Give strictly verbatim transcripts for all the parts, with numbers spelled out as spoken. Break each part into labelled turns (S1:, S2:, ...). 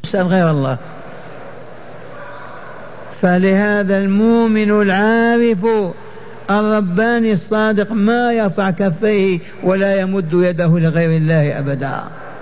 S1: يسأل غير الله. فلهذا المؤمن العارف الرباني الصادق ما يرفع كفيه ولا يمد يده لغير الله أبدا.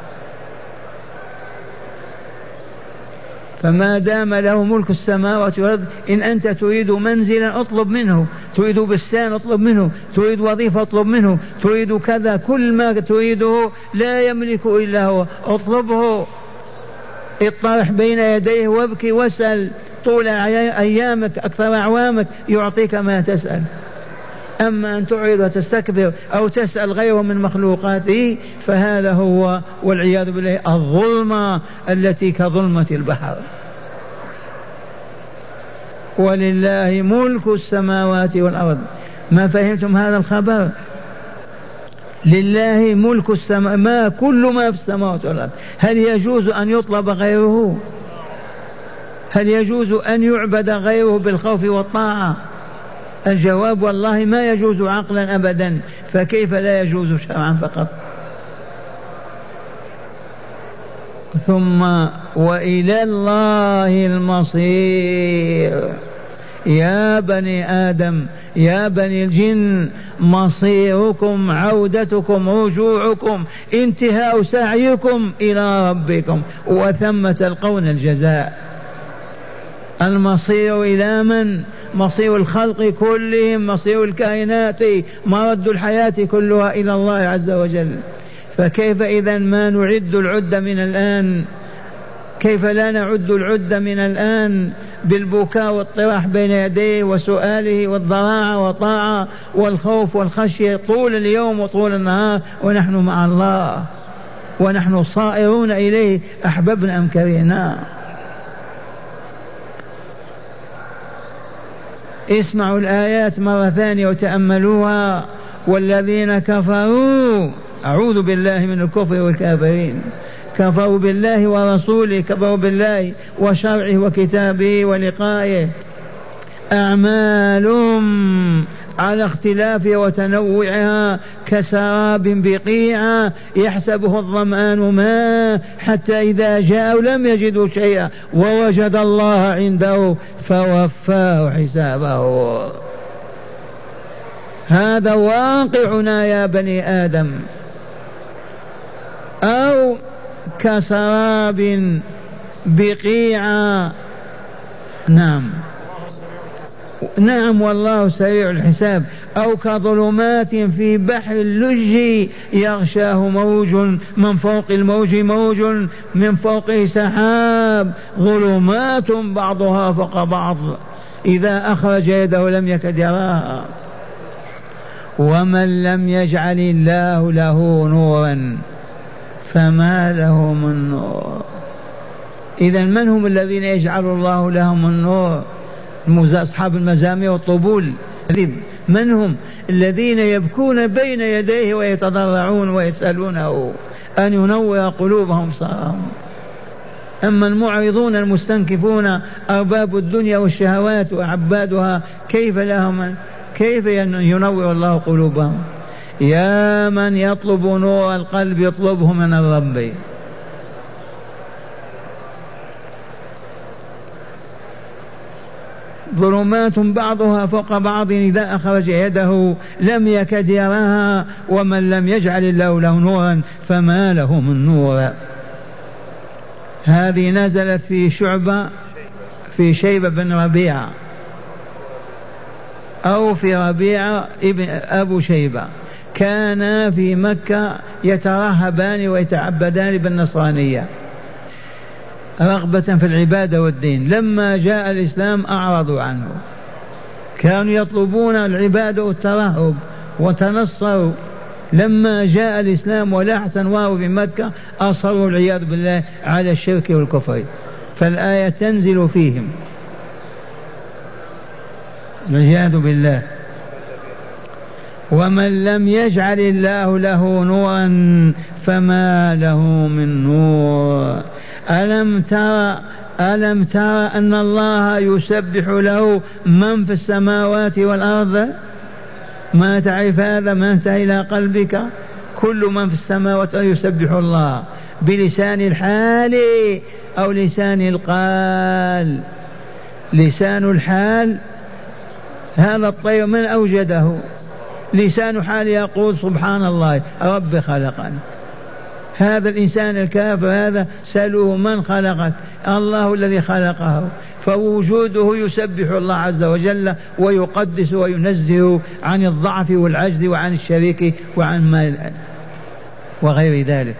S1: فما دام له ملك السماوات والأرض، إن أنت تريد منزلا اطلب منه، تريد بستان اطلب منه، تريد وظيفة اطلب منه، تريد كذا، كل ما تريده لا يملك إلا هو، اطلبه، اطرح بين يديه وابكي واسأل طول أيامك أكثر أعوامك يعطيك ما تسأل. أما أن تعرض وتستكبر أو تسأل غيره من مخلوقاته فهذا هو والعياذ بالله الظلمة التي كظلمة البحر. ولله ملك السماوات والأرض. ما فهمتم هذا الخبر؟ لله ملك السماء، ما كل ما في السماوات والأرض. هل يجوز أن يطلب غيره؟ هل يجوز أن يعبد غيره بالخوف والطاعة؟ الجواب والله ما يجوز عقلا أبدا، فكيف لا يجوز شرعا فقط؟ ثم وإلى الله المصير. يا بني آدم يا بني الجن مصيركم، عودتكم، رجوعكم، انتهاء سعيكم إلى ربكم، وثم تلقون الجزاء. المصير إلى من؟ مصير الخلق كلهم، مصير الكائنات، مرد الحياة كلها إلى الله عز وجل. فكيف إذا ما نعد العد من الآن؟ كيف لا نعد العد من الآن بالبكاء والطراح بين يديه وسؤاله والضراعة والطاعة والخوف والخشية طول اليوم وطول النهار، ونحن مع الله ونحن صائرون إليه أحببنا أم كرهنا. اسمعوا الآيات مرة ثانية وتأملوها. والذين كفروا، أعوذ بالله من الكفر والكافرين، كفروا بالله ورسوله، كفروا بالله وشرعه وكتابه ولقائه، أعمالهم على اختلافها وتنوعها كسراب بقيعة يحسبه الظمآن ماء حتى إذا جاءوا لم يجدوا شيئا ووجد الله عنده فوفاه حسابه. هذا واقعنا يا بني آدم. أو كسراب بقيعة، نعم نعم والله سريع الحساب. أو كظلمات في بحر اللج يغشاه موج من فوق الموج موج من فوقه سحاب، ظلمات بعضها فوق بعض إذا أخرج يده لم يكد يراها. ومن لم يجعل الله له نورا فما له من نور. إذا من هم الذين يجعل الله لهم النور؟ أصحاب المزامير والطبول. من هم؟ الذين يبكون بين يديه ويتضرعون ويسألونه أن ينور قلوبهم صارهم. أما المعرضون المستنكفون أرباب الدنيا والشهوات وعبادها كيف لهم؟ كيف ينور الله قلوبهم؟ يا من يطلب نور القلب يطلبه من الرب. ظلمات بعضها فوق بعض إذا أخرج يده لم يكد يراها. ومن لم يجعل الله له نورا فما له من نور. هذه نزلت في شعبة في شيبة بن ربيعة أو في ربيعة ابن أبو شيبة، كانا في مكة يترهبان ويتعبدان بالنصرانية رغبة في العبادة والدين. لما جاء الإسلام أعرضوا عنه، كانوا يطلبون العبادة والترهب وتنصروا. لما جاء الإسلام ولاحت أنواره في مكة أصروا العياذ بالله على الشرك والكفر، فالآية تنزل فيهم والعياذ بالله. ومن لم يجعل الله له نورا فما له من نور. ألم ترى ألم ترى أن الله يسبح له من في السماوات والأرض؟ ما تعرف هذا؟ ما انتهى إلى قلبك؟ كل من في السماوات يسبح الله بلسان الحال أو لسان القال؟ لسان الحال هذا الطير من أوجده؟ لسان حال يقول سبحان الله رب خلقني. هذا الإنسان الكافر هذا سألوه من خلقك؟ الله الذي خلقه. فوجوده يسبح الله عز وجل ويقدس وينزه عن الضعف والعجز وعن الشريك وعن ما وغير ذلك.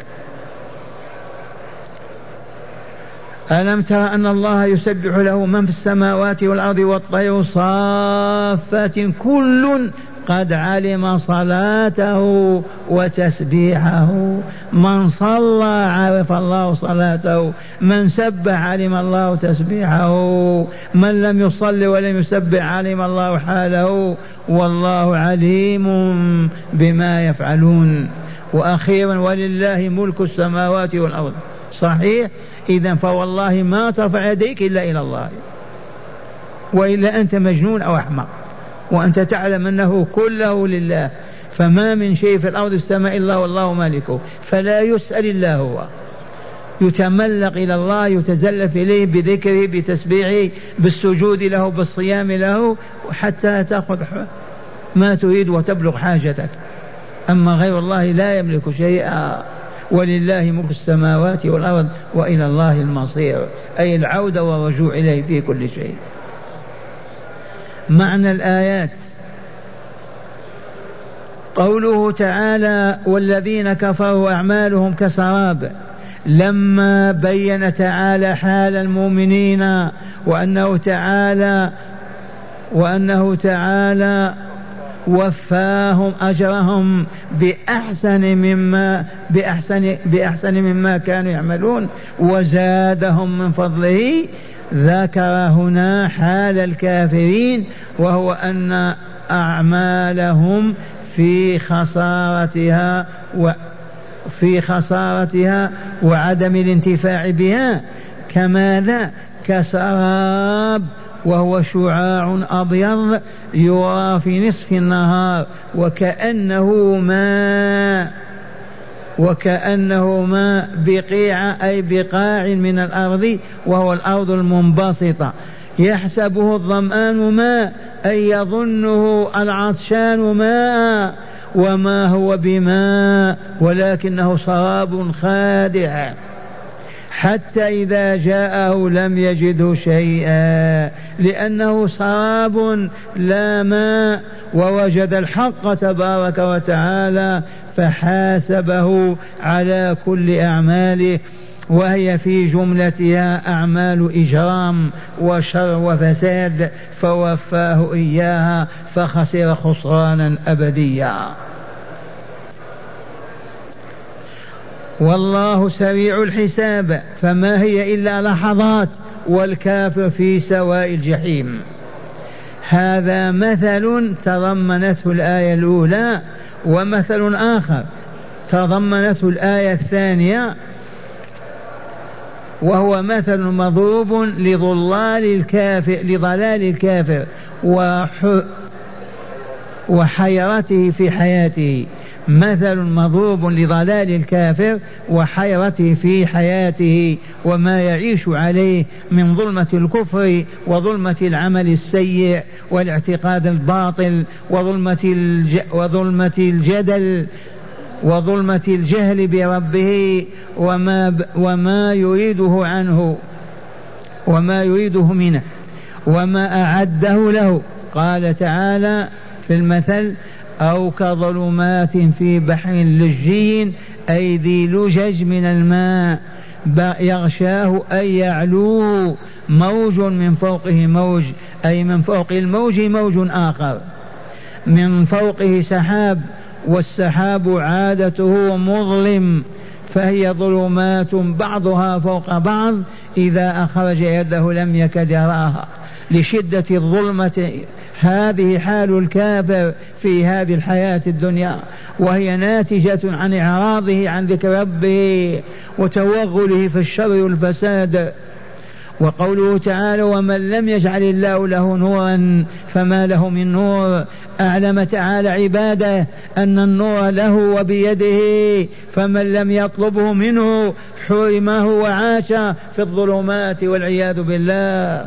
S1: ألم تر أن الله يسبح له من في السماوات والأرض والطير صافات كل قد علم صلاته وتسبيحه. من صلى عرف الله صلاته، من سبح علم الله تسبيحه، من لم يصل ولم يسبح علم الله حاله، والله عليم بما يفعلون. وأخيرا ولله ملك السماوات والأرض. صحيح؟ إذن فوالله ما ترفع يديك إلا إلى الله، وإلا أنت مجنون أو أحمق، وأنت تعلم أنه كله لله. فما من شيء في الأرض والسماء إلا والله مالكه، فلا يسأل إلا هو. يتملق إلى الله، يتزلف إليه بذكره بتسبيحه بالسجود له بالصيام له حتى تأخذ ما تريد وتبلغ حاجتك. أما غير الله لا يملك شيئا. ولله ملك السماوات والأرض وإلى الله المصير، أي العودة والرجوع إليه في كل شيء. معنى الآيات قوله تعالى والذين كفروا أعمالهم كسراب، لما بين تعالى حال المؤمنين وأنه تعالى وأنه تعالى وفاهم أجرهم بأحسن مما بأحسن بأحسن مما كانوا يعملون وزادهم من فضله، ذكر هنا حال الكافرين، وهو أن أعمالهم في خسارتها وفي خسارتها وعدم الانتفاع بها كماذا؟ كسراب، وهو شعاع أبيض يرى في نصف النهار وكأنه ماء وكأنه ماء بقيع أي بقاع من الأرض، وهو الأرض المنبسطة. يحسبه الظمآن ماء أي يظنه العطشان ماء، وما هو بماء ولكنه سراب خادع، حتى إذا جاءه لم يجده شيئا لأنه سراب لا ماء، ووجد الحق تبارك وتعالى فحاسبه على كل أعماله، وهي في جملتها أعمال إجرام وشر وفساد، فوفاه إياها فخسر خسرانا أبديا. والله سريع الحساب، فما هي إلا لحظات والكافر في سواء الجحيم. هذا مثل تضمنته الآية الأولى، ومثل آخر تضمنته الآية الثانية، وهو مثل مضروب لضلال الكافر لضلال الكافر وح وحيرته في حياته. مثل مضروب لضلال الكافر وحيرته في حياته وما يعيش عليه من ظلمة الكفر وظلمة العمل السيء والاعتقاد الباطل وظلمة, الج... وظلمة الجدل وظلمة الجهل بربه وما, ب... وما يريده عنه وما يريده منه وما أعده له. قال تعالى في المثل أو كظلمات في بحر لجي أي ذي لجج من الماء يغشاه أي يعلوه موج من فوقه موج، أي من فوق الموج موج آخر، من فوقه سحاب، والسحاب عادته مظلم، فهي ظلمات بعضها فوق بعض، إذا أخرج يده لم يكد يراها لشدة الظلمة. هذه حال الكافر في هذه الحياة الدنيا، وهي ناتجة عن إعراضه عن ذكر ربه وتوغله في الشر والفساد. وقوله تعالى ومن لم يجعل الله له نورا فما له من نور، أعلم تعالى عباده أن النور له وبيده، فمن لم يطلبه منه حرمه وعاش في الظلمات والعياذ بالله.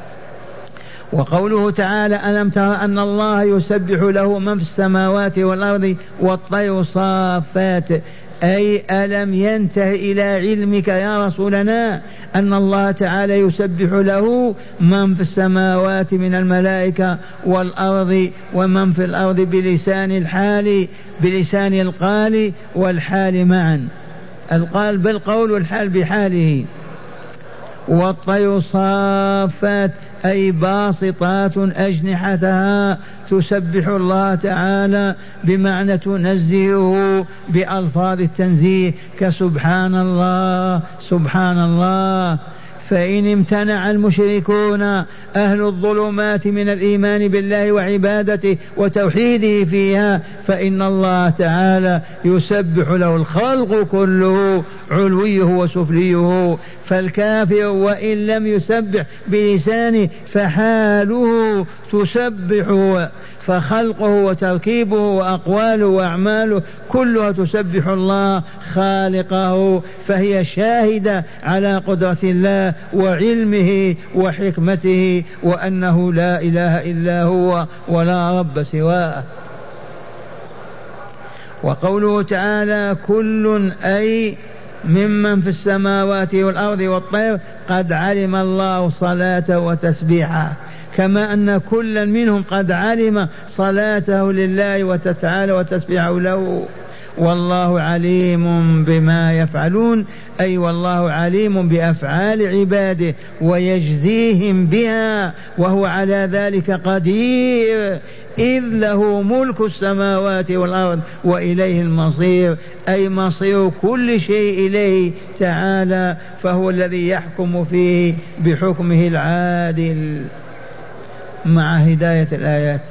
S1: وقوله تعالى ألم تر أن الله يسبح له من في السماوات والأرض والطير صافات، أي ألم ينته إلى علمك يا رسولنا أن الله تعالى يسبح له من في السماوات من الملائكة والأرض ومن في الأرض بلسان الحال بلسان القال والحال معا، القال بالقول والحال بحاله. والطير صافات أي باسطات أجنحتها تسبح الله تعالى بمعنى تنزهه بألفاظ التنزيه كسبحان الله سبحان الله. فإن امتنع المشركون أهل الظلمات من الإيمان بالله وعبادته وتوحيده فيها فإن الله تعالى يسبح له الخلق كله علويه وسفليه. فالكافر وإن لم يسبح بلسانه فحاله تسبح، فخلقه وتركيبه وأقواله وأعماله كلها تسبح الله خالقه، فهي شاهدة على قدرة الله وعلمه وحكمته وأنه لا إله إلا هو ولا رب سواه. وقوله تعالى كل أي ممن في السماوات والأرض والطير قد علم الله صلاته وتسبيحه، كما أن كلا منهم قد علم صلاته لله وتعالى وتسبيحه له. والله عليم بما يفعلون، أي والله عليم بأفعال عباده ويجزيهم بها وهو على ذلك قدير، إذ له ملك السماوات والأرض وإليه المصير، أي مصير كل شيء إليه تعالى، فهو الذي يحكم فيه بحكمه العادل. مع هداية الآيات.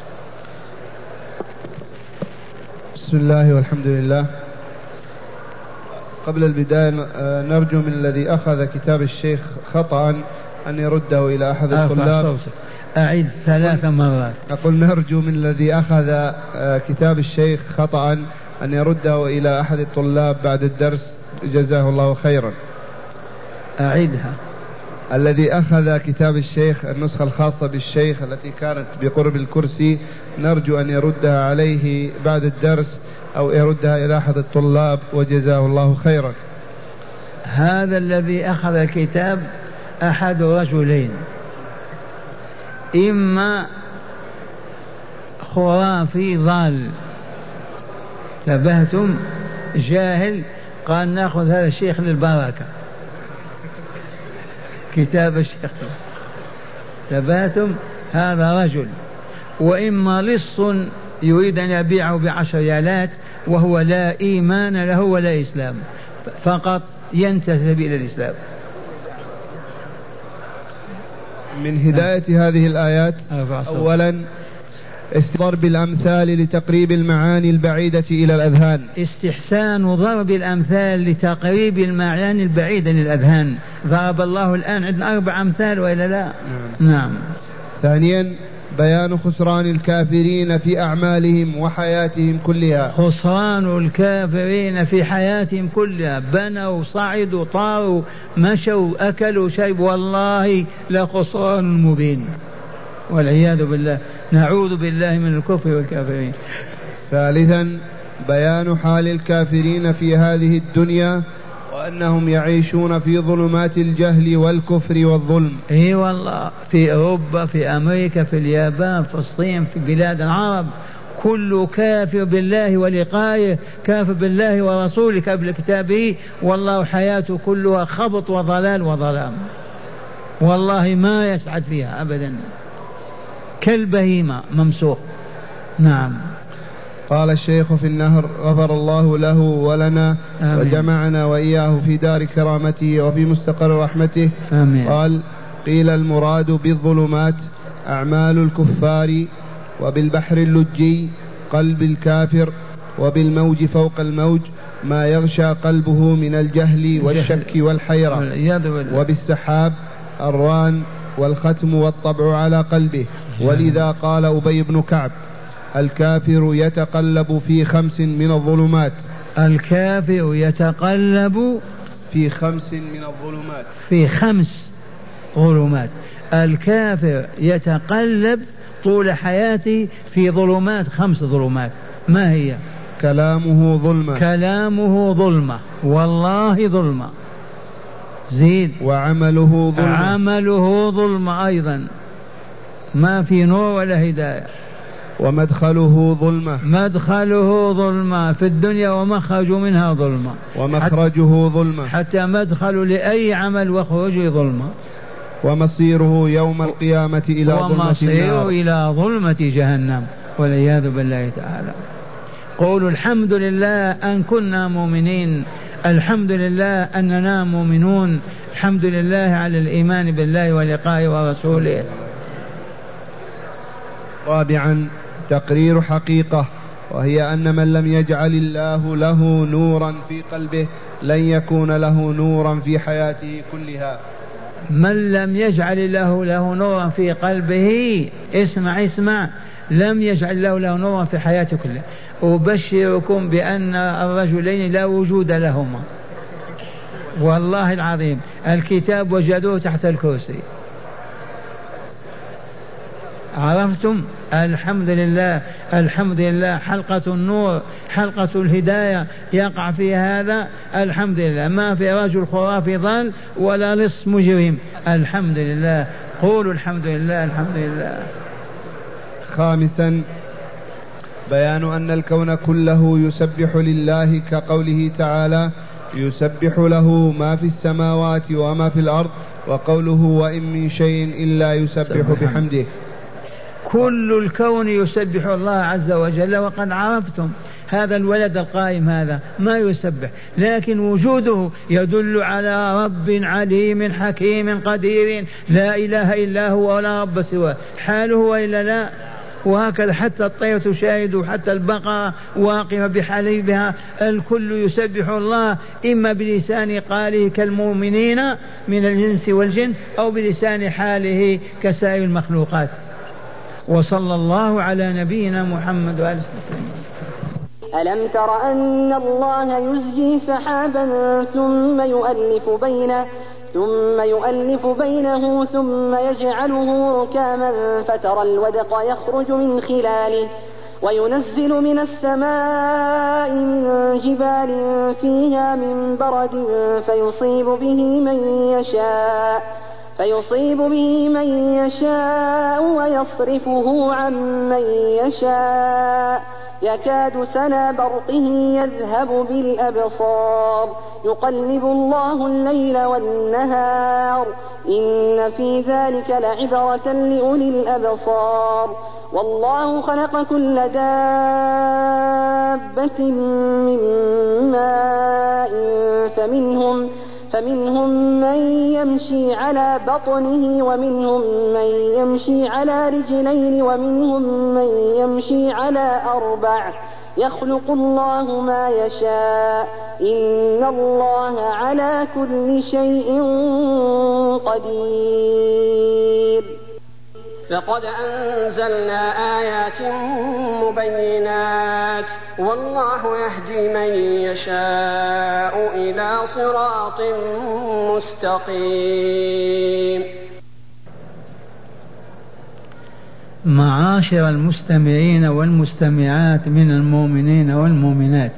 S2: بسم الله والحمد لله. قبل البداية نرجو من الذي أخذ كتاب الشيخ خطأ أن يرده إلى أحد الطلاب.
S1: أعيد ثلاث مرات.
S2: أقول نرجو من الذي أخذ كتاب الشيخ خطأ أن يرده إلى أحد الطلاب بعد الدرس جزاه الله خيرا.
S1: أعيدها.
S2: الذي أخذ كتاب الشيخ النسخة الخاصة بالشيخ التي كانت بقرب الكرسي نرجو أن يردها عليه بعد الدرس أو يردها إلى أحد الطلاب وجزاه الله خيرا.
S1: هذا الذي أخذ الكتاب أحد رجلين، إما خرافي ضال تبهتم جاهل قال نأخذ هذا الشيخ للبركة كتاب الشيخ تبهتم هذا رجل، وإما لص يريد أن يبيعه بعشر ريالات وهو لا إيمان له ولا إسلام، فقط ينتسب إلى الإسلام.
S2: من هداية هذه الآيات أولا ضرب الأمثال لتقريب المعاني البعيدة إلى الأذهان،
S1: استحسان ضرب الأمثال لتقريب المعاني البعيدة للأذهان. ضرب الله الآن عندنا أربع أمثال وإلا لا؟ نعم. نعم.
S2: ثانيا بيان خسران الكافرين في أعمالهم وحياتهم كلها،
S1: خسران الكافرين في حياتهم كلها، بنوا صعدوا طاروا مشوا أكلوا شربوا، والله لخسران مبين والعياذ بالله، نعوذ بالله من الكفر والكافرين.
S2: ثالثا بيان حال الكافرين في هذه الدنيا وأنهم يعيشون في ظلمات الجهل والكفر والظلم.
S1: اي والله، في أوروبا في أمريكا في اليابان في الصين في بلاد العرب كل كافر بالله ولقائه، كافر بالله ورسوله قبل كتابه، والله حياته كلها خبط وضلال وظلام، والله ما يسعد فيها أبدا، كالبهيمة ممسوخ. نعم.
S2: قال الشيخ في النهر غفر الله له ولنا آمين. وجمعنا وإياه في دار كرامته وفي مستقر رحمته.
S1: آمين.
S2: قال قيل المراد بالظلمات أعمال الكفار، وبالبحر اللجي قلب الكافر، وبالموج فوق الموج ما يغشى قلبه من الجهل والشك والحيرة، وبالسحاب الران والختم والطبع على قلبه. ولذا قال أبي بن كعب الكافر يتقلب في خمس من الظلمات.
S1: الكافر يتقلب
S2: في خمس من الظلمات.
S1: في خمس ظلمات. الكافر يتقلب طول حياته في ظلمات، خمس ظلمات. ما هي؟
S2: كلامه ظلمة.
S1: كلامه ظلمة، والله ظلمة. زيد.
S2: وعمله ظلمة.
S1: عمله ظلمة أيضا، ما في نور ولا هداية.
S2: ومدخله ظلمة.
S1: مدخله ظلمة في الدنيا، ومخرج منها ظلمة.
S2: ومخرجه ظلمة.
S1: حتى مدخل لأي عمل وخروجه ظلمة.
S2: ومصيره يوم القيامة إلى ظلمة النار.
S1: ومصيره إلى ظلمة جهنم والعياذ بالله تعالى. قولوا الحمد لله أن كنا مؤمنين، الحمد لله أننا مؤمنون، الحمد لله على الإيمان بالله ولقائه ورسوله.
S2: رابعا تقرير حقيقة، وهي أن من لم يجعل الله له نورا في قلبه لن يكون له نورا في حياته كلها.
S1: من لم يجعل الله له نورا في قلبه، اسمع اسمع، لم يجعل له له نورا في حياته كلها. أبشركم بأن الرجلين لا وجود لهما، والله العظيم. الكتاب وجدوه تحت الكرسي. عرفتم؟ الحمد لله، الحمد لله. حلقة النور، حلقة الهداية يقع في هذا، الحمد لله. ما في رجل خرافي ضال ولا لص مجرم، الحمد لله. قولوا الحمد لله، الحمد لله.
S2: خامسا بيان أن الكون كله يسبح لله، كقوله تعالى: يسبح له ما في السماوات وما في الأرض، وقوله: وإن من شيء إلا يسبح بحمده.
S1: كل الكون يسبح الله عز وجل. وقد عرفتم هذا الولد القائم هذا ما يسبح، لكن وجوده يدل على رب عليم حكيم قدير لا إله إلا هو ولا رب سواه. حاله وإلا لا؟ وهكذا حتى الطير تشاهد، حتى البقرة واقفة بحليبها، الكل يسبح الله، إما بلسان قاله كالمؤمنين من الجنس والجن، أو بلسان حاله كسائر المخلوقات. وصلى الله على نبينا محمد وآله وسلم.
S3: ألم تر أن الله يزجي سحابا ثم يؤلف بينه ثم يؤلف بينه ثم يجعله ركاما فترى الودق يخرج من خلاله وينزل من السماء من جبال فيها من برد فيصيب به من يشاء فيصيب به من يشاء ويصرفه عن من يشاء يكاد سنا برقه يذهب بالأبصار يقلب الله الليل والنهار إن في ذلك لعبرة لأولي الأبصار والله خلق كل دابة من ماء فمنهم فمنهم من يمشي على بطنه ومنهم من يمشي على رجلين ومنهم من يمشي على أربع يخلق الله ما يشاء إن الله على كل شيء قدير.
S4: لقد أنزلنا آيات مبينات والله يهدي من يشاء إلى صراط مستقيم.
S1: معاشر المستمعين والمستمعات من المؤمنين والمؤمنات،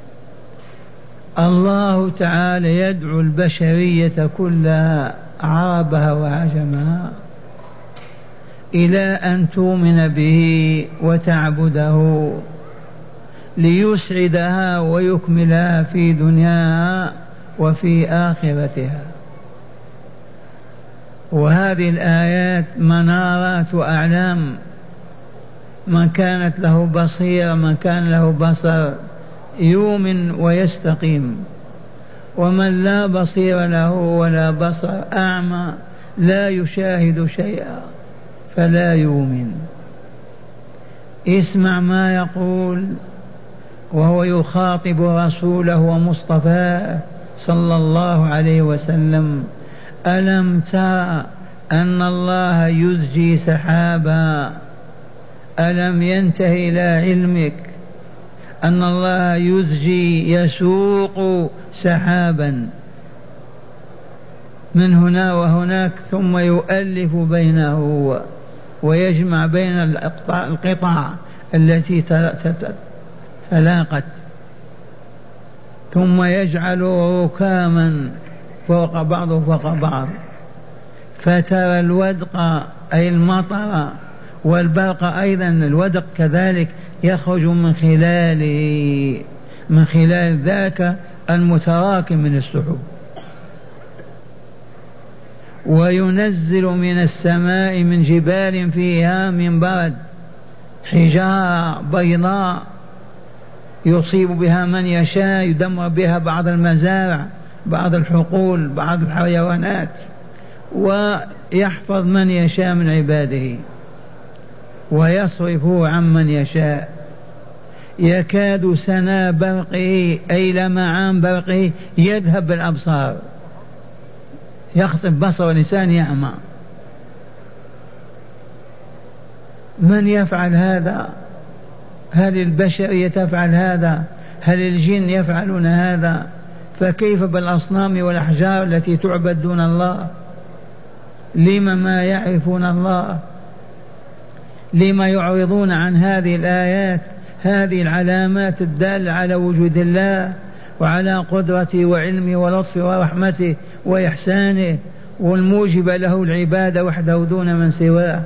S1: الله تعالى يدعو البشرية كلها عربها وعجمها إلى أن تؤمن به وتعبده ليسعدها ويكملها في دنياها وفي آخرتها. وهذه الآيات منارات وأعلام. من كانت له بصيرة، من كان له بصر يؤمن ويستقيم، ومن لا بصير له ولا بصر أعمى لا يشاهد شيئا فلا يؤمن. اسمع ما يقول وهو يخاطب رسوله ومصطفاه صلى الله عليه وسلم: ألم تر أن الله يزجي سحابا ألم ينتهي إلى علمك أن الله يزجي يسوق سحابا من هنا وهناك ثم يؤلف بينه ويجمع بين القطع التي تلاقت ثم يجعله ركاما فوق بعضه فوق بعض، فترى الودق أي المطر والبرق أيضا الودق كذلك يخرج من خلاله من خلال ذاك المتراكم من السحب. وينزل من السماء من جبال فيها من برد حجارة بيضاء يصيب بها من يشاء، يدمر بها بعض المزارع بعض الحقول بعض الحيوانات، ويحفظ من يشاء من عباده ويصرفه عن من يشاء. يكاد سنا برقه أي لمعان برقه يذهب بالأبصار، يخطف بصر الإنسان يعمى. من يفعل هذا؟ هل البشرية تفعل هذا؟ هل الجن يفعلون هذا؟ فكيف بالأصنام والأحجار التي تعبد دون الله؟ لما ما يعرفون الله؟ لما يعرضون عن هذه الآيات هذه العلامات الدالة على وجود الله وعلى قدرته وعلمه ولطفه ورحمته وإحسانه والموجب له العبادة وحده دون من سواه؟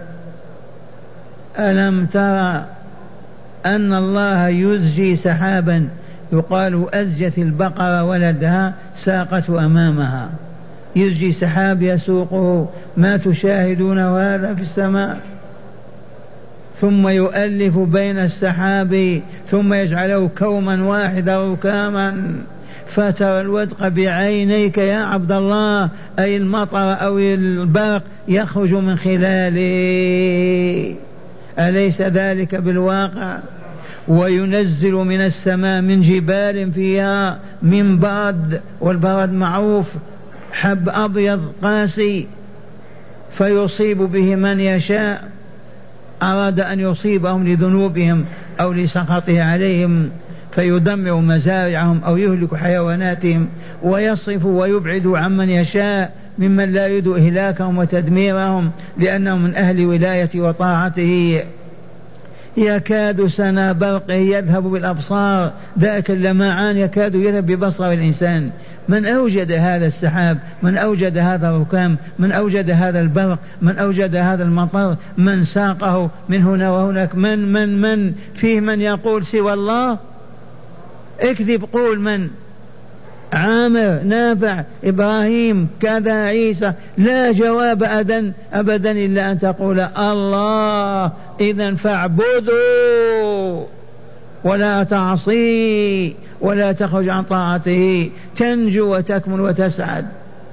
S1: ألم ترى أن الله يزجي سحابا يقال أزجت البقرة ولدها ساقته أمامها، يزجي سحاب يسوقه ما تشاهدون هذا في السماء، ثم يؤلف بين السحاب ثم يجعله كوما واحدا ركاما، فترى الودق بعينيك يا عبد الله أي المطر أو البرق يخرج من خلاله، أليس ذلك بالواقع؟ وينزل من السماء من جبال فيها من برد، والبرد معروف حب أبيض قاسي فيصيب به من يشاء، أراد أن يصيبهم لذنوبهم أو لسخطه عليهم فيدمر مزارعهم أو يهلك حيواناتهم، ويصرف ويبعد عمن يشاء ممن لا يريد إهلاكهم وتدميرهم لأنهم من أهل ولاية وطاعته. يكاد سنا برقه يذهب بالأبصار، ذاك اللمعان يكاد يذهب ببصر الإنسان. من أوجد هذا السحاب؟ من أوجد هذا الركام؟ من أوجد هذا البرق؟ من أوجد هذا المطر؟ من ساقه من هنا وهناك؟ من من من فيه من يقول سوى الله؟ اكذب قول من؟ عامر، نافع، إبراهيم، كذا، عيسى، لا جواب أبدا أبدا إلا أن تقول الله. إذن فاعبدوا ولا تعصي ولا تخرج عن طاعته تنجو وتكمل وتسعد.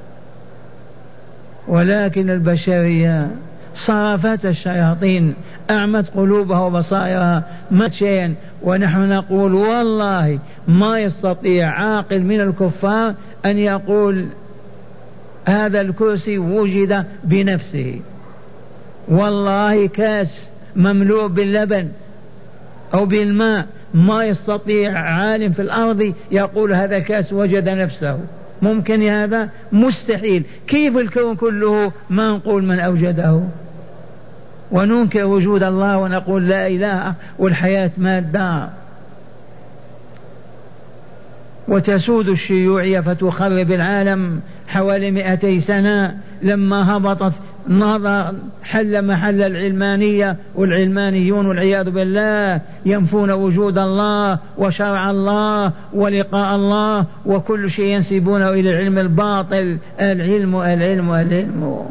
S1: ولكن البشرية صرفت الشياطين أعمت قلوبها وبصائرها ما شيئا، ونحن نقول والله ما يستطيع عاقل من الكفار أن يقول هذا الكرسي وجد بنفسه. والله كاس مملوء باللبن أو بالماء ما يستطيع عالم في الأرض يقول هذا الكاس وجد نفسه. ممكن هذا؟ مستحيل. كيف الكون كله ما نقول من أوجده وننكر وجود الله ونقول لا إله والحياة مادة؟ وتسود الشيوعية فتخرب العالم حوالي مئتي سنة لما هبطت نظر حل محل العلمانية، والعلمانيون والعياذ بالله ينفون وجود الله وشرع الله ولقاء الله وكل شيء ينسبونه إلى العلم الباطل. العلم العلم العلم.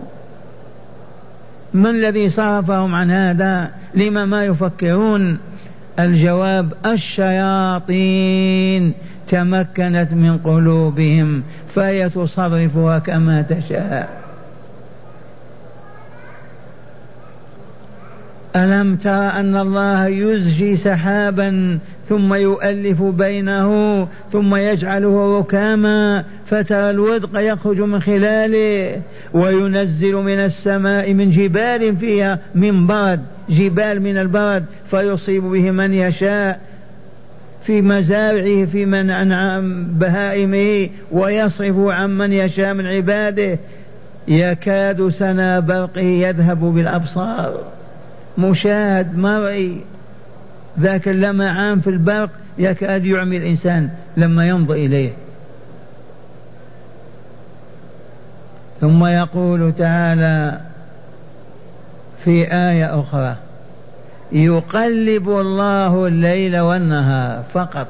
S1: من الذي صرفهم عن هذا؟ لما ما يفكرون؟ الجواب الشياطين تمكنت من قلوبهم فهي تصرفها كما تشاء. ألم تر أن الله يزجي سحابا ثم يؤلف بينه ثم يجعله ركاما فترى الودق يخرج من خلاله، وينزل من السماء من جبال فيها من برد، جبال من البرد، فيصيب به من يشاء في مزارعه في من أنعام بهائمه، ويصرف عن من يشاء من عباده. يكاد سنا برقه يذهب بالأبصار، مشاهد مرئي، ذاك اللمعان في البرق يكاد يعمي الإنسان لما ينظر إليه. ثم يقول تعالى في آية أخرى: يقلب الله الليل والنهار فقط،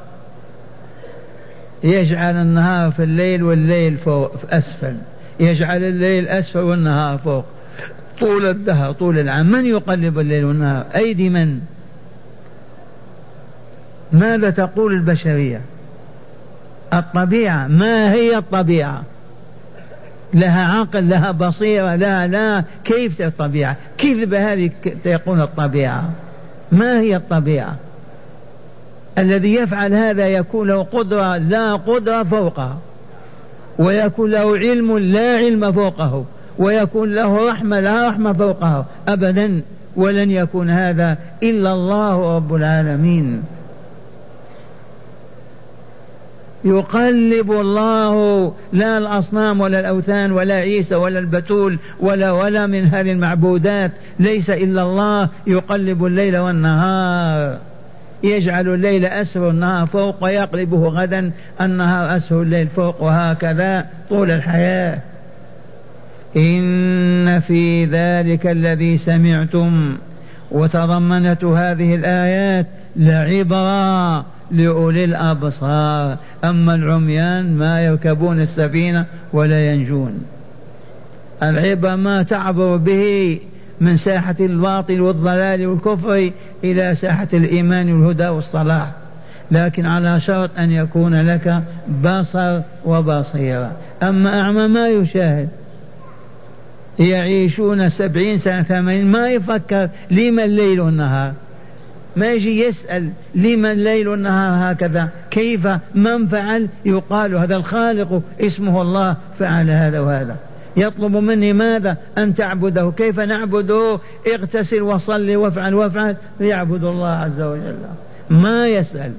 S1: يجعل النهار في الليل والليل فوق في أسفل، يجعل الليل أسفل والنهار فوق طول الدهر طول العام. من يقلب الليل والنهار؟ أيدي من؟ ماذا تقول البشرية؟ الطبيعة. ما هي الطبيعة؟ لها عقل، لها بصيرة، لها لا كيف الطبيعة؟ كذب هذه تقول الطبيعة. ما هي الطبيعة؟ الذي يفعل هذا يكون له قدرة لا قدرة فوقها، ويكون له علم لا علم فوقه، ويكون له رحمة لا رحمة فوقه أبدا، ولن يكون هذا إلا الله رب العالمين. يقلب الله، لا الأصنام ولا الأوثان ولا عيسى ولا البتول ولا ولا من هذه المعبودات، ليس إلا الله يقلب الليل والنهار، يجعل الليل أسفل والنهار فوق، ويقلبه غدا النهار أسفل الليل فوق، وهكذا طول الحياة. إن في ذلك الذي سمعتم وتضمنت هذه الآيات لعبرة لأولي الأبصار، أما العميان ما يركبون السفينة ولا ينجون. العبرة ما تعبر به من ساحة الباطل والضلال والكفر إلى ساحة الإيمان والهدى والصلاح، لكن على شرط أن يكون لك بصر وبصيرة. أما أعمى ما يشاهد، يعيشون سبعين سنة ثمانين ما يفكر لما الليل والنهار، ما يجي يسأل لما الليل والنهار هكذا، كيف، من فعل؟ يقال هذا الخالق اسمه الله فعل هذا وهذا. يطلب مني ماذا؟ أن تعبده. كيف نعبده؟ اغتسل وصلي وافعل وافعل، يعبد الله عز وجل، ما يسأل.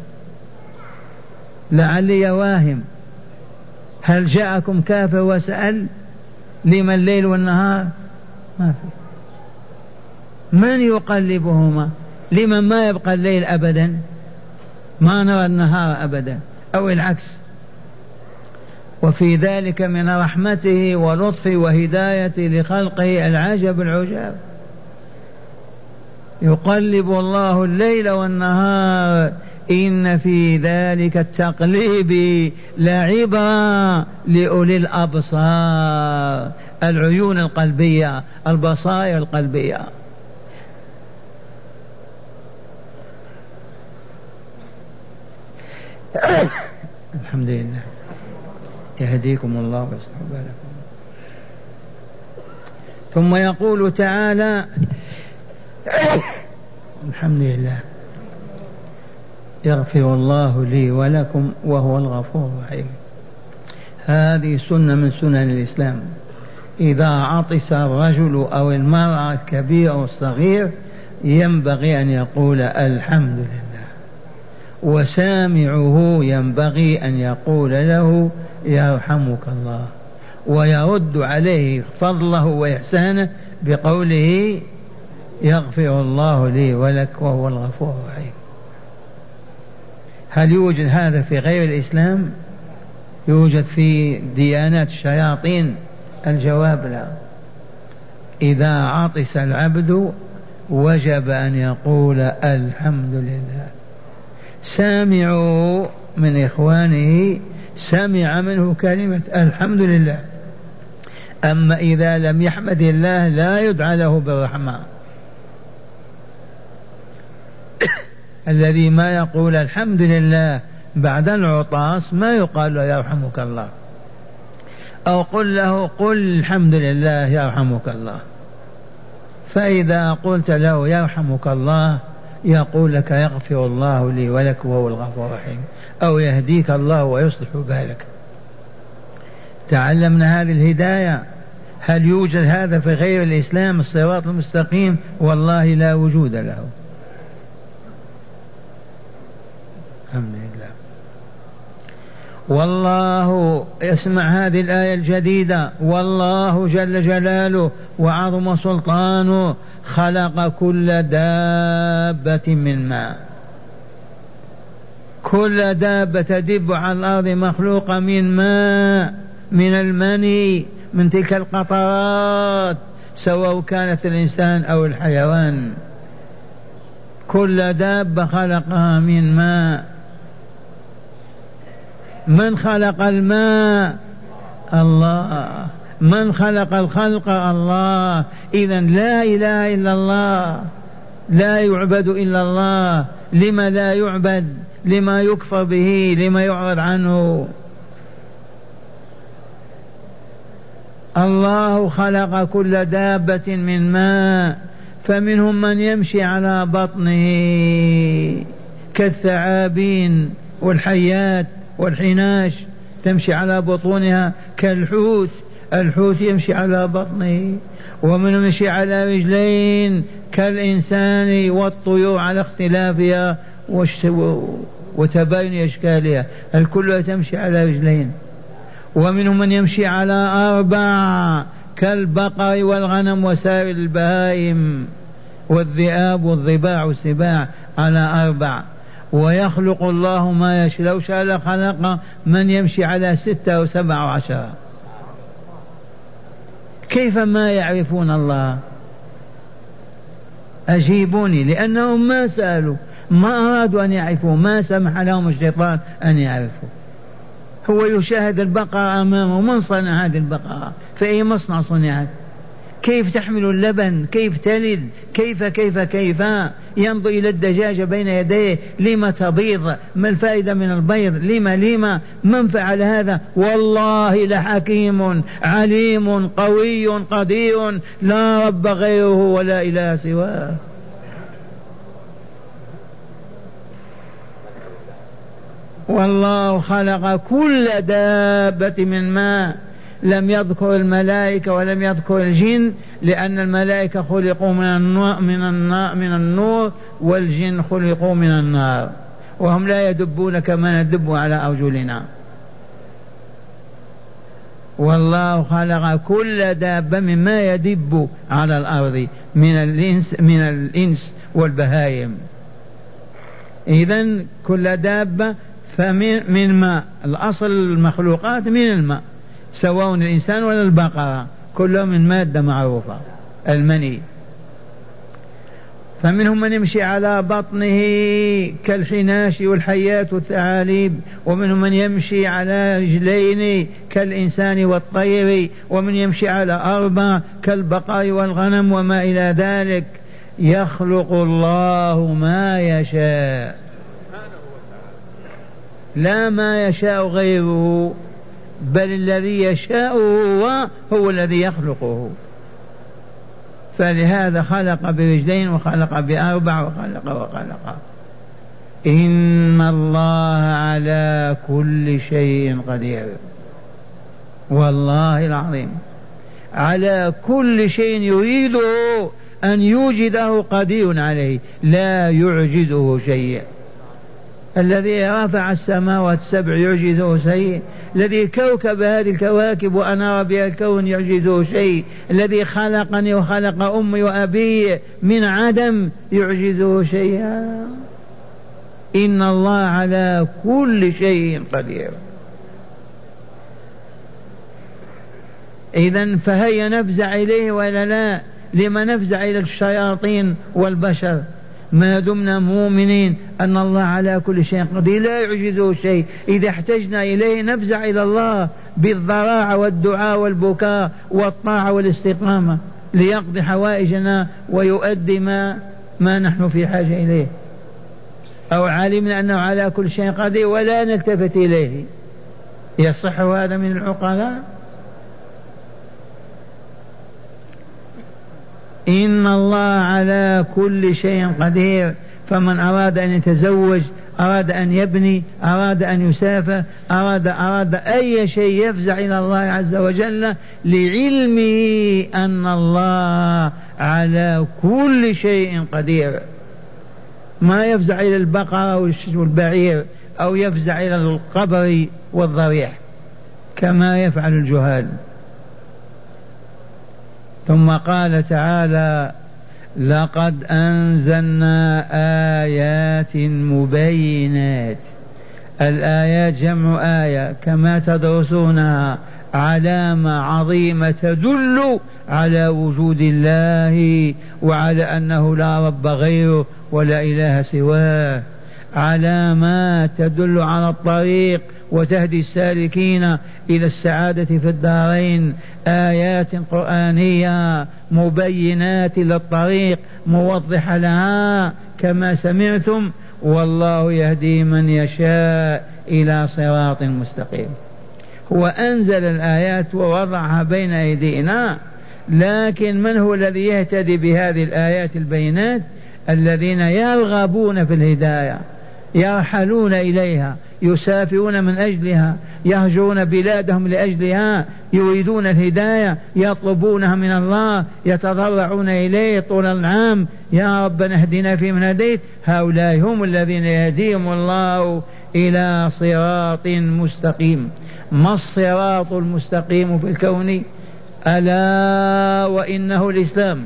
S1: لعلي واهم، هل جاءكم كافر وسأل لما الليل والنهار؟ ما في. من يقلبهما؟ لمن ما يبقى الليل أبدا، ما نرى النهار أبدا، أو العكس. وفي ذلك من رحمته ولطفه وهدايته لخلقه العجب العجاب. يقلب الله الليل والنهار إن في ذلك التقليب لعبرة لأولي الأبصار، العيون القلبية، البصائر القلبية. الحمد لله، يهديكم الله ويصلح بالكم. ثم يقول تعالى الحمد لله يغفر الله لي ولكم وهو الغفور الرحيم. هذه سنة من سنن الإسلام. إذا عطس الرجل أو المرأة الكبير أو الصغير ينبغي أن يقول الحمد لله، وسامعه ينبغي أن يقول له يرحمك الله، ويرد عليه فضله وإحسانه بقوله يغفر الله لي ولك وهو الغفور الرحيم. هل يوجد هذا في غير الإسلام؟ يوجد في ديانات الشياطين؟ الجواب لا. إذا عطس العبد وجب أن يقول الحمد لله. سامعوا من إخوانه سمع منه كلمة الحمد لله، أما إذا لم يحمد الله لا يدعى له بالرحمة. الذي ما يقول الحمد لله بعد العطاس ما يقال له يرحمك الله، أو قل له قل الحمد لله يرحمك الله. فإذا قلت له يرحمك الله يقول لك يغفر الله لي ولك وهو الغفور الرحيم، أو يهديك الله ويصلح بالك. تعلمنا هذه الهداية. هل يوجد هذا في غير الإسلام الصراط المستقيم؟ والله لا وجود له. الحمد لله. والله، اسمع هذه الآية الجديدة، والله جل جلاله وعظم سلطانه خلق كل دابة من ماء. كل دابة تدب على الأرض مخلوقة من ماء، من المني، من تلك القطرات، سواء كانت الإنسان أو الحيوان. كل دابة خلقها من ماء. من خلق الماء؟ الله. من خلق الخلق؟ الله. إذن لا إله إلا الله، لا يعبد إلا الله. لما لا يعبد؟ لما يكفر به؟ لما يعرض عنه؟ الله خلق كل دابة من ماء، فمنهم من يمشي على بطنه كالثعابين والحيات والحناش تمشي على بطونها، كالحوت، الحوت يمشي على بطنه. ومنهم يمشي على رجلين كالإنسان والطيور على اختلافها وتباين أشكالها، الكل تمشي على رجلين. ومنهم من يمشي على أربع كالبقر والغنم وسائر البهائم والذئاب والضباع والسباع على أربع. ويخلق الله ما يشاء، لو شاء لخلق من يمشي على ستة وسبعة وعشرة. كيف ما يعرفون الله؟ أجيبوني، لأنهم ما سألوا، ما أرادوا أن يعرفوا، ما سمح لهم الشيطان أن يعرفوا. هو يشاهد البقرة أمامه، من صنع هذه البقرة؟ في أي مصنع صنعت؟ كيف تحمل اللبن؟ كيف تلد؟ كيف كيف كيف ينظر إلى الدجاجة بين يديه، لما تبيض؟ ما الفائدة من البيض؟ لما لما من فعل هذا؟ والله لحكيم عليم قوي قدير، لا رب غيره ولا إله سواه. والله خلق كل دابة من ماء. لم يذكر الملائكة ولم يذكر الجن، لأن الملائكة خلقوا من النور, من النار من النور والجن خلقوا من النار، وهم لا يدبون كما ندب على أرجلنا. والله خلق كل دابة مما يدب على الأرض من الإنس, من الإنس والبهائم. إذن كل دابة فمن من ماء. الأصل المخلوقات من الماء، سواء الإنسان ولا البقرة، كلهم من مادة معروفة، المني. فمنهم من يمشي على بطنه كالحناش والحيات والثعالب، ومنهم من يمشي على رجلين كالإنسان والطير، ومن يمشي على أربع كالبقر والغنم وما إلى ذلك. يخلق الله ما يشاء، لا ما يشاء غيره، بل الذي يشاء هو هو الذي يخلقه. فلهذا خلق برجلين وخلق بأربع وخلق وخلق. إن الله على كل شيء قدير، والله العظيم على كل شيء يريده أن يوجده قدير عليه، لا يعجزه شيء. الذي رفع السماوات السبع يعجزه شيء؟ الذي كوكب هذه الكواكب وأنار بها الكون يعجزه شيء؟ الذي خلقني وخلق أمي وأبي من عدم يعجزه شيئا؟ إن الله على كل شيء قدير. إذن فهيا نفزع إليه ولا لا؟ لما نفزع إلى الشياطين والبشر ما دمنا مؤمنين أن الله على كل شيء قدير، لا يعجزه شيء. إذا احتجنا إليه نفزع إلى الله بالضراعة والدعاء والبكاء والطاعة والاستقامة ليقضي حوائجنا ويؤدي ما, ما نحن في حاجة إليه. أو علمنا أنه على كل شيء قدير ولا نلتفت إليه، يصح هذا من العقلاء؟ إن الله على كل شيء قدير. فمن أراد أن يتزوج، أراد أن يبني، أراد أن يسافر، أراد أراد أي شيء يفزع إلى الله عز وجل لعلمه أن الله على كل شيء قدير. ما يفزع إلى البقرة والبعير أو يفزع إلى القبر والضريح كما يفعل الجهال. ثم قال تعالى: لقد أنزلنا آيات مبينات. الآيات جمع آية كما تدرسونها علامة عظيمة تدل على وجود الله وعلى أنه لا رب غيره ولا إله سواه، علامات تدل على الطريق وتهدي السالكين إلى السعادة في الدارين، آيات قرآنية مبينات للطريق موضحة لها كما سمعتم، والله يهدي من يشاء إلى صراط مستقيم. هو أنزل الآيات ووضعها بين أيدينا، لكن من هو الذي يهتدي بهذه الآيات البينات؟ الذين يرغبون في الهداية، يرحلون إليها، يسافرون من أجلها، يهجرون بلادهم لأجلها، يريدون الهداية، يطلبونها من الله، يتضرعون إليه طول العام: يا ربنا اهدنا فيمن هديت. هؤلاء هم الذين يهديهم الله إلى صراط مستقيم. ما الصراط المستقيم في الكون؟ ألا وإنه الإسلام.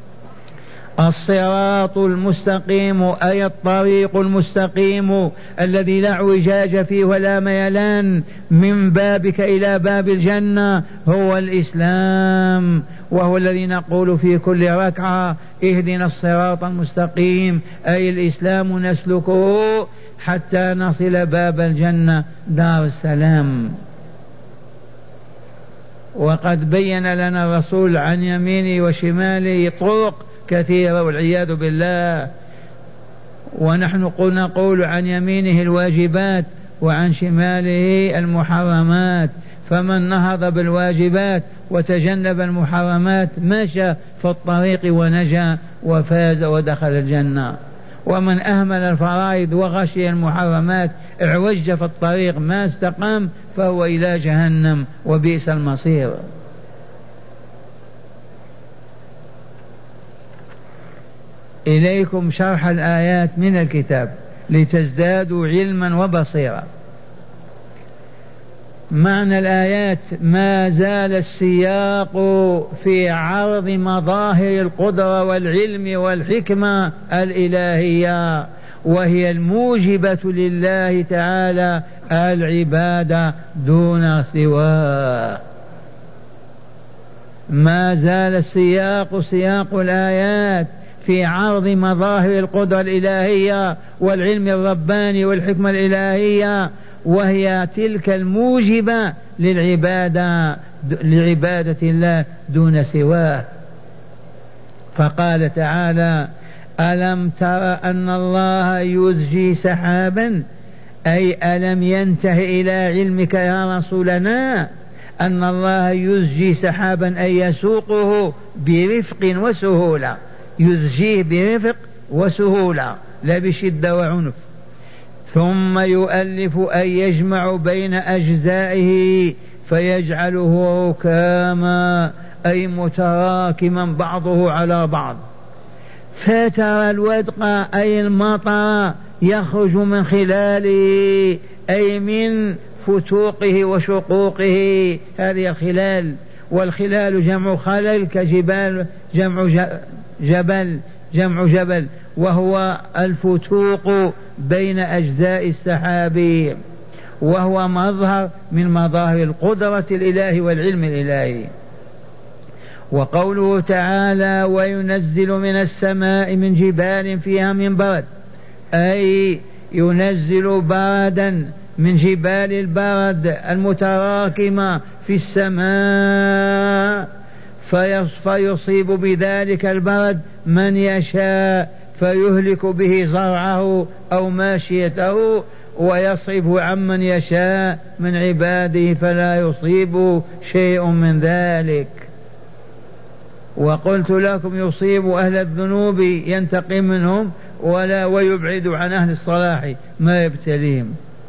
S1: الصراط المستقيم أي الطريق المستقيم الذي لا اعوجاج فيه ولا ميلان من بابك إلى باب الجنة هو الإسلام، وهو الذي نقول في كل ركعة: اهدنا الصراط المستقيم، أي الإسلام نسلكه حتى نصل باب الجنة دار السلام. وقد بين لنا الرسول عن يمينه وشماله طرق كثيرة والعياذ بالله، ونحن نقول عن يمينه الواجبات وعن شماله المحرمات، فمن نهض بالواجبات وتجنب المحرمات مشى في الطريق ونجا وفاز ودخل الجنة، ومن أهمل الفرائض وغشي المحرمات اعوج في الطريق ما استقام فهو إلى جهنم وبئس المصير. إليكم شرح الآيات من الكتاب لتزدادوا علما وبصيرا. معنى الآيات: ما زال السياق في عرض مظاهر القدرة والعلم والحكمة الإلهية، وهي الموجبة لله تعالى العبادة دون سواه. ما زال السياق سياق الآيات في عرض مظاهر القدرة الإلهية والعلم الرباني والحكمة الإلهية، وهي تلك الموجبة للعبادة لعبادة الله دون سواه. فقال تعالى: ألم تر أن الله يزجي سحابا، أي ألم ينته إلى علمك يا رسولنا أن الله يزجي سحابا، أي يسوقه برفق وسهولة، يزجيه برفق وسهولة لا بشدة وعنف، ثم يؤلف أي يجمع بين أجزائه فيجعله ركاما، أي متراكما بعضه على بعض، فترى الودق أي المطر يخرج من خلاله، أي من فتوقه وشقوقه، هذه الخلال، والخلال جمع خلل كجبال جمع جبل جمع جبل، وهو الفتوق بين أجزاء السحاب، وهو مظهر من مظاهر القدرة الإله والعلم الإلهي. وقوله تعالى: وينزل من السماء من جبال فيها من برد، أي ينزل بردا من جبال البرد المتراكمة في السماء، فيصيب بذلك البرد من يشاء فيهلك به زرعه أو ماشيته، ويصرف عمن يشاء من عباده فلا يصيب شيء من ذلك. وقلت لكم: يصيب أهل الذنوب ينتقم منهم، ولا ويبعد عن أهل الصلاح ما يبتليهم،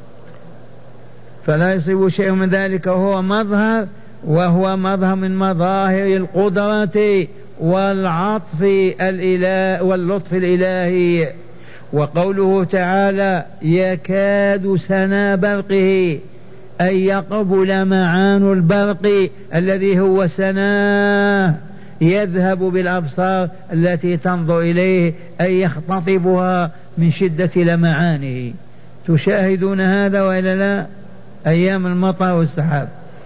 S1: فلا يصيب شيء من ذلك، وهو مظهر وهو مظهر من مظاهر القدرة والعطف الإله واللطف الإلهي. وقوله تعالى يكاد سنا برقه أن يقبل معان البرق الذي هو سناه يذهب بالأبصار التي تنظر إليه أي يختطفها من شدة لمعانه. تشاهدون هذا وإلا لا؟ أيام المطر والسحاب.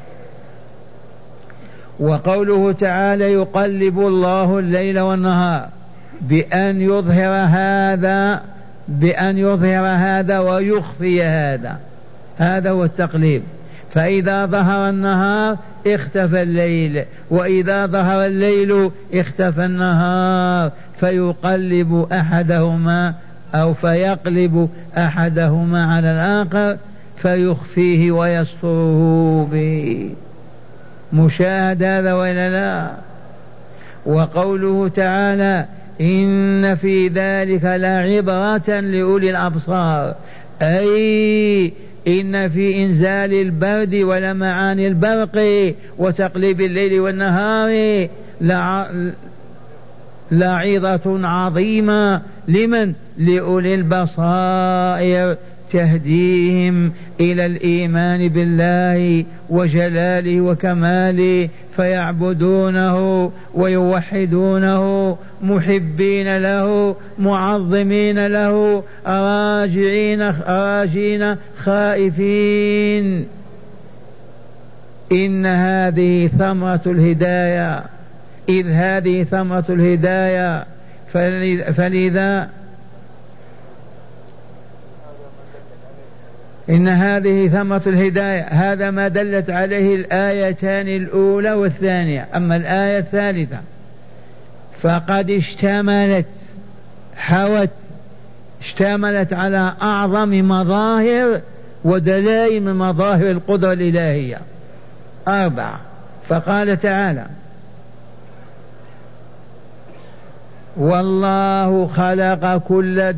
S1: وقوله تعالى يقلب الله الليل والنهار بأن يظهر هذا بأن يظهر هذا ويخفي هذا، هذا هو التقليب. فإذا ظهر النهار اختفى الليل، وإذا ظهر الليل اختفى النهار، فيقلب أحدهما أو فيقلب أحدهما على الآخر فيخفيه ويستره به. مشاهد هذا ولا لا؟ وقوله تعالى إن في ذلك لعبرة لأولي الأبصار، أي إن في إنزال البرد ولمعان البرق وتقليب الليل والنهار لعظة عظيمة لمن؟ لأولي البصائر، تهديهم إلى الإيمان بالله وجلاله وكماله، فيعبدونه ويوحدونه محبين له معظمين له راجعين راجين خائفين. إن هذه ثمرة الهداية، إذ هذه ثمرة الهداية، فلذا إن هذه ثمرة الهداية، هذا ما دلت عليه الآيتان الأولى والثانية. أما الآية الثالثة فقد اشتملت حوت اشتملت على أعظم مظاهر ودلائل من مظاهر القدرة الإلهية أربعة. فقال تعالى والله خلق كل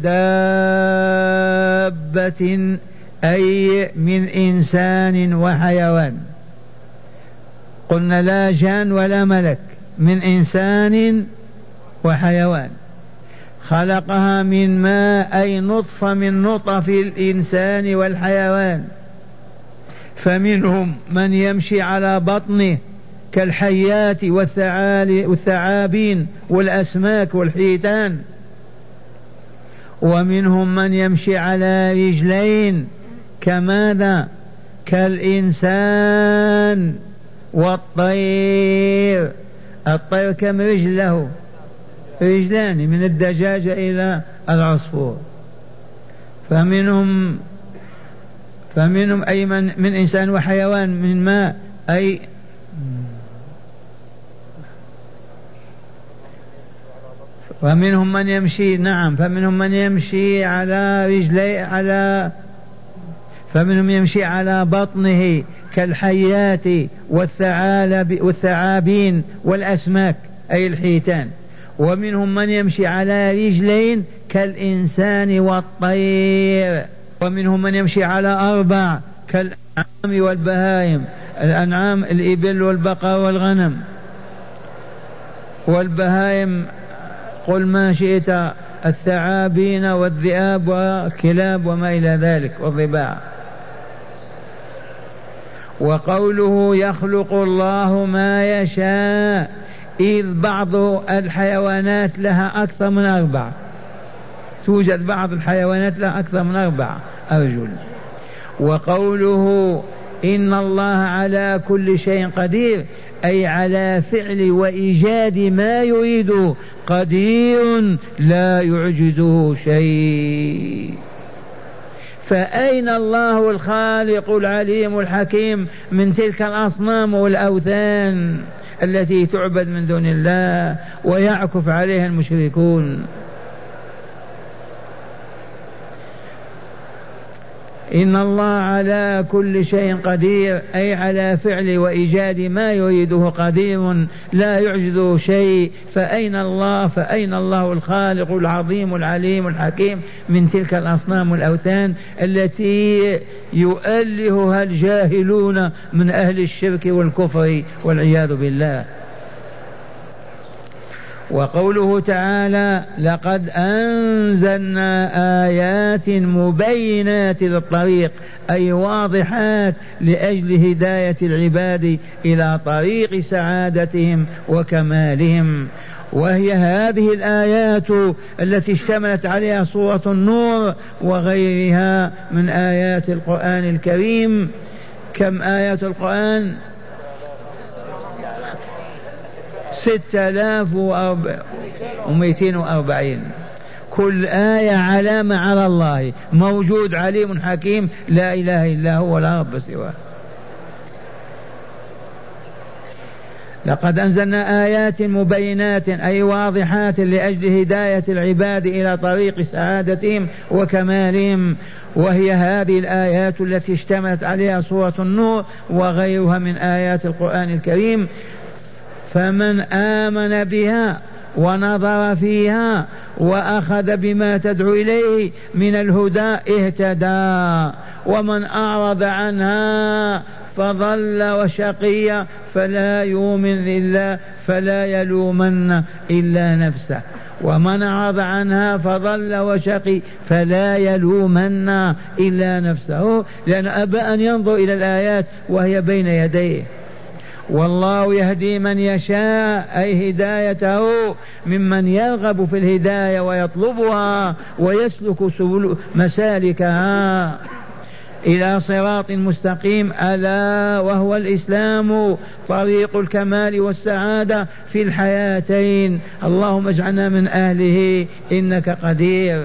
S1: دابة أي من إنسان وحيوان، قلنا لا جان ولا ملك، من إنسان وحيوان، خلقها من ماء أي نطفة من نطف الإنسان والحيوان، فمنهم من يمشي على بطنه كالحيات والثعابين والأسماك والحيتان، ومنهم من يمشي على رجلين كماذا؟ كالإنسان والطير. الطير كم رجل له؟ رجلان، من الدجاجة إلى العصفور. فمنهم فمنهم أي من, من إنسان وحيوان من ماء أي ومنهم من يمشي نعم فمنهم من يمشي على رجلي على فمنهم يمشي على بطنه كالحيات والثعالب والثعابين والأسماك أي الحيتان، ومنهم من يمشي على رجلين كالإنسان والطير، ومنهم من يمشي على أربع كالأنعام والبهائم، الأنعام الإبل والبقر والغنم، والبهائم قل ما شئت الثعابين والذئاب والكلاب وما إلى ذلك والضباع. وقوله يخلق الله ما يشاء، إذ بعض الحيوانات لها أكثر من أربعة، توجد بعض الحيوانات لها أكثر من أربعة أرجل. وقوله إن الله على كل شيء قدير، أي على فعل وإيجاد ما يريد قدير لا يعجزه شيء. فأين الله الخالق العليم الحكيم من تلك الأصنام والأوثان التي تعبد من دون الله ويعكف عليها المشركون؟ إن الله على كل شيء قدير، أي على فعل وإيجاد ما يريده قدير، لا يعجزه شيء. فأين الله فأين الله الخالق العظيم العليم الحكيم من تلك الأصنام والأوثان التي يؤلهها الجاهلون من أهل الشرك والكفر والعياذ بالله. وقوله تعالى لقد أنزلنا آيات مبينات للطريق، أي واضحات لأجل هداية العباد إلى طريق سعادتهم وكمالهم. وهي هذه الآيات التي اشتملت عليها سورة النور وغيرها من آيات القرآن الكريم. كم آيات القرآن؟ ستة آلاف ومئتين وأربعين. كل آية علامة على الله، موجود عليم حكيم لا إله إلا هو ولا رب سواه. لقد أنزلنا آيات مبينات أي واضحات لأجل هداية العباد إلى طريق سعادتهم وكمالهم. وهي هذه الآيات التي اشتملت عليها سورة النور وغيرها من آيات القرآن الكريم. فمن آمن بها ونظر فيها وأخذ بما تدعو إليه من الهدى اهتدى، ومن أعرض عنها فضل وشقي فلا يؤمن إلا فلا يلومن إلا نفسه، ومن أعرض عنها فضل وشقي فلا يلومن إلا نفسه، لأن أبى أن ينظر إلى الآيات وهي بين يديه. والله يهدي من يشاء أي هدايته ممن يرغب في الهداية ويطلبها ويسلك سبل مسالكها إلى صراط مستقيم، ألا وهو الإسلام طريق الكمال والسعادة في الحياتين. اللهم اجعلنا من أهله إنك قدير.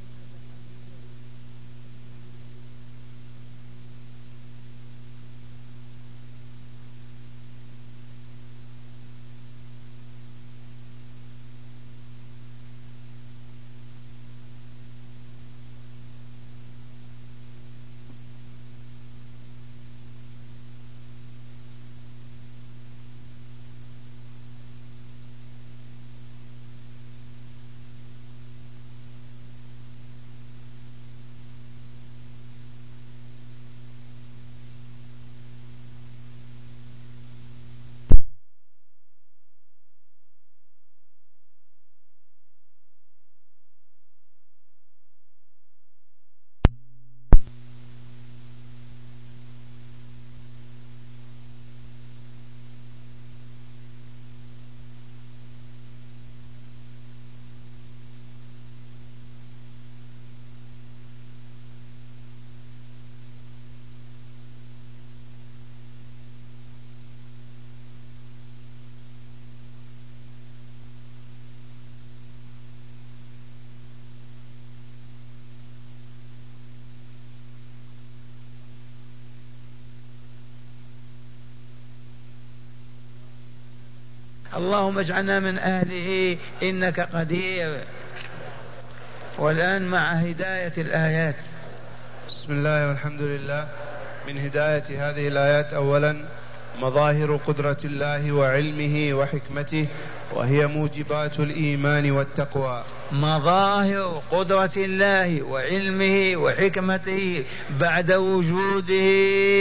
S1: اللهم اجعلنا من أهله إنك قدير. والآن مع هداية الآيات.
S2: بسم الله والحمد لله. من هداية هذه الآيات أولا مظاهر قدرة الله وعلمه وحكمته، وهي موجبات الإيمان والتقوى.
S1: مظاهر قدرة الله وعلمه وحكمته بعد وجوده،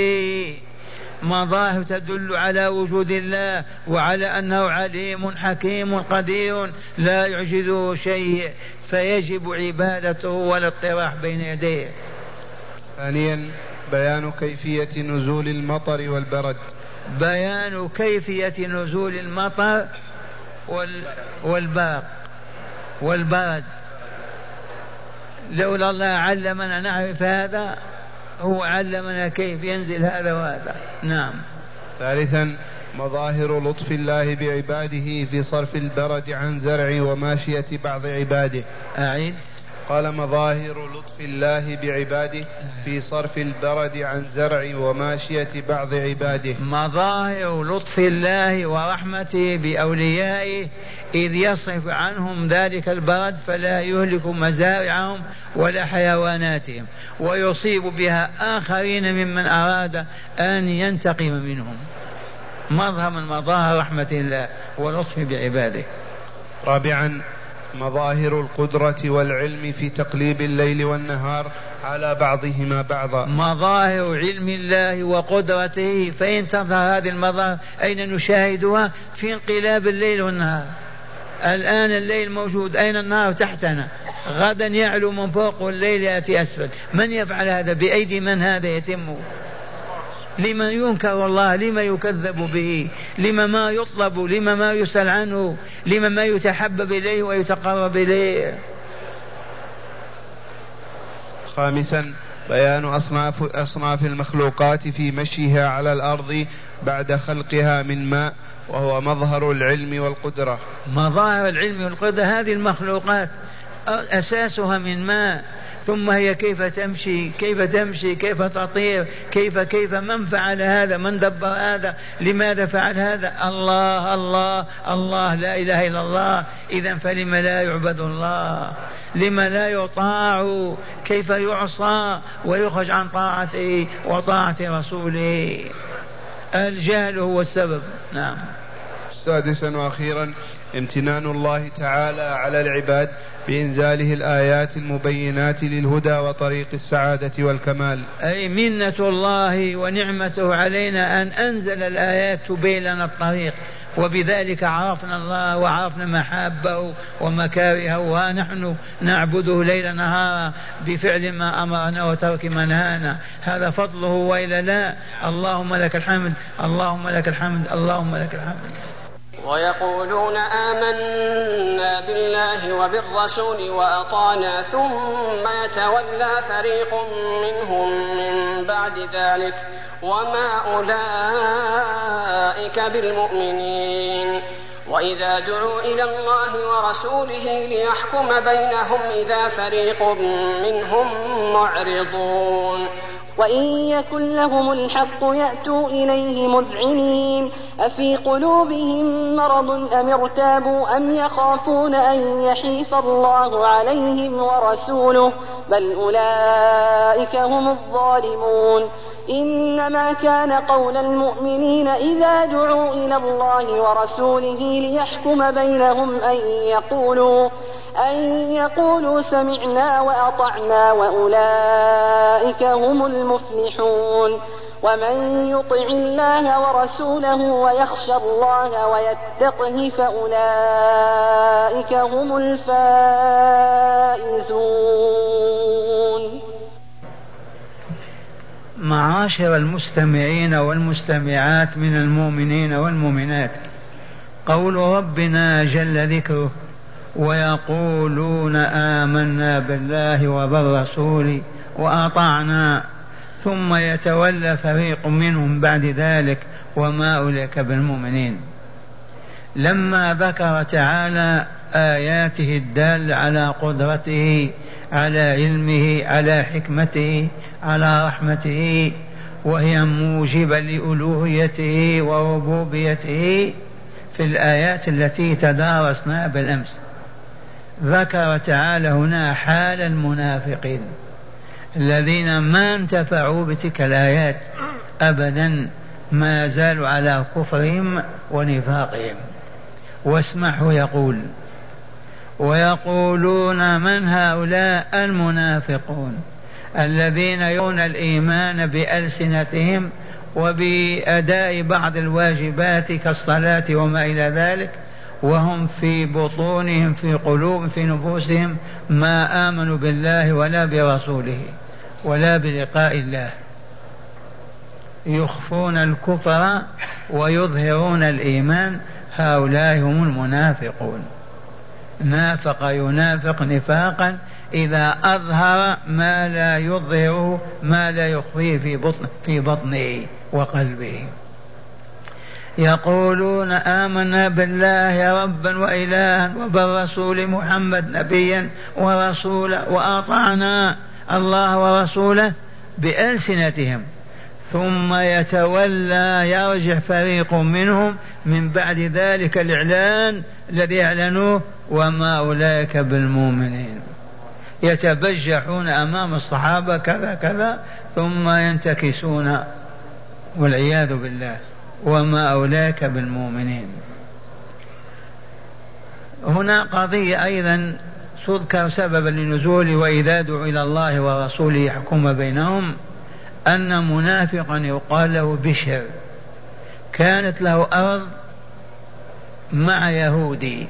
S1: مظاهر تدل على وجود الله وعلى أنه عليم حكيم قدير لا يعجزه شيء، فيجب عبادته والاطراح بين يديه.
S2: ثانيا بيان كيفية نزول المطر والبرد.
S1: بيان كيفية نزول المطر والبرق والبرد. لولا الله علمنا نعرف هذا، هو علمنا كيف ينزل هذا وهذا. نعم.
S2: ثالثا مظاهر لطف الله بعباده في صرف البرد عن زرع وماشية بعض عباده.
S1: أعيد.
S2: قال مظاهر لطف الله بعباده في صرف البرد عن زرع وماشية بعض عباده.
S1: مظاهر لطف الله ورحمته بأوليائه إذ يصرف عنهم ذلك البرد فلا يهلك مزارعهم ولا حيواناتهم ويصيب بها آخرين ممن أراد أن ينتقم منهم. مظهر من مظاهر رحمة الله ولطف بعباده.
S2: رابعا مظاهر القدرة والعلم في تقليب الليل والنهار على بعضهما بعضا.
S1: مظاهر علم الله وقدرته، فإن تظهر هذه المظاهر أين نشاهدها؟ في انقلاب الليل والنهار. الآن الليل موجود، أين النهار؟ تحتنا، غدا يعلو من فوق والليل يأتي أسفل. من يفعل هذا؟ بأيدي من هذا يتم؟ لمن ينكر الله؟ لما يكذب به؟ لما ما يطلب؟ لما ما يسأل عنه؟ لما ما يتحبب إليه ويتقرب إليه؟
S2: خامسا بيان أصناف, أصناف المخلوقات في مشيها على الأرض بعد خلقها من ماء، وهو مظهر العلم والقدرة.
S1: مظاهر العلم والقدرة هذه المخلوقات أساسها من ماء، ثم هي كيف تمشي كيف تمشي كيف تطير كيف كيف من فعل هذا؟ من دبر هذا؟ لماذا فعل هذا؟ الله الله الله، لا إله إلا الله. إذن فلم لا يعبد الله؟ لما لا يطاع؟ كيف يعصى ويخرج عن طاعته وطاعة رسوله؟ الجهل هو السبب. نعم.
S2: سادسا وأخيرا امتنان الله تعالى على العباد بإنزاله الآيات المبينات للهدى وطريق السعادة والكمال.
S1: أي منة الله ونعمته علينا أن أنزل الآيات تبين لنا الطريق، وبذلك عرفنا الله وعرفنا محابه ومكارهه، ونحن نعبده ليل نهارا بفعل ما أمرنا وترك ما نهانا. هذا فضله وإلا لا؟ اللهم لك الحمد اللهم لك الحمد اللهم لك الحمد.
S4: ويقولون آمنا بالله وبالرسول وأطعنا ثم يتولى فريق منهم من بعد ذلك وما أولئك بالمؤمنين. وإذا دعوا إلى الله ورسوله ليحكم بينهم إذا فريق منهم معرضون.
S3: وإن يكن لهم الحق يأتوا إليه مذعنين. أفي قلوبهم مرض أم ارتابوا أم يخافون أن يحيف الله عليهم ورسوله بل أولئك هم الظالمون. إنما كان قول المؤمنين إذا دعوا إلى الله ورسوله ليحكم بينهم أن يقولوا أن يقولوا سمعنا وأطعنا وأولئك هم المفلحون. ومن يطع الله ورسوله ويخشى الله ويتقه فأولئك هم الفائزون.
S1: معاشر المستمعين والمستمعات من المؤمنين والمؤمنات، قول ربنا جل ذكره ويقولون آمنا بالله وبالرسول وأطعنا ثم يتولى فريق منهم بعد ذلك وما أولئك بالمؤمنين. لما ذكر تعالى آياته الدالة على قدرته على علمه على حكمته على رحمته وهي موجبة لألوهيته وربوبيته في الآيات التي تدارسنا بالأمس، ذكر تعالى هنا حال المنافقين الذين ما انتفعوا بتلك الآيات أبدا، ما زالوا على كفرهم ونفاقهم. واسمعوا يقول ويقولون من هؤلاء؟ المنافقون الذين يرون الإيمان بألسنتهم وبأداء بعض الواجبات كالصلاة وما إلى ذلك، وهم في بطونهم في قلوب في نفوسهم ما آمنوا بالله ولا برسوله ولا بلقاء الله. يخفون الكفر ويظهرون الإيمان، هؤلاء هم المنافقون. نافق ينافق نفاقا إذا أظهر ما لا يظهره ما لا يخفيه في بطن في بطنه وقلبه. يقولون آمنا بالله ربا وإلها وبالرسول محمد نبيا ورسولا وأطعنا الله ورسوله بألسنتهم، ثم يتولى يرجع فريق منهم من بعد ذلك الإعلان الذي أعلنوه وما أولئك بالمؤمنين، يتبجحون أمام الصحابة كذا كذا ثم ينتكسون والعياذ بالله، وما أولئك بالمؤمنين. هنا قضية أيضا تذكر سببا لنزول وإذا دعوا إلى الله ورسوله يحكم بينهم، أن منافقا يقال له بشر كانت له أرض مع يهودي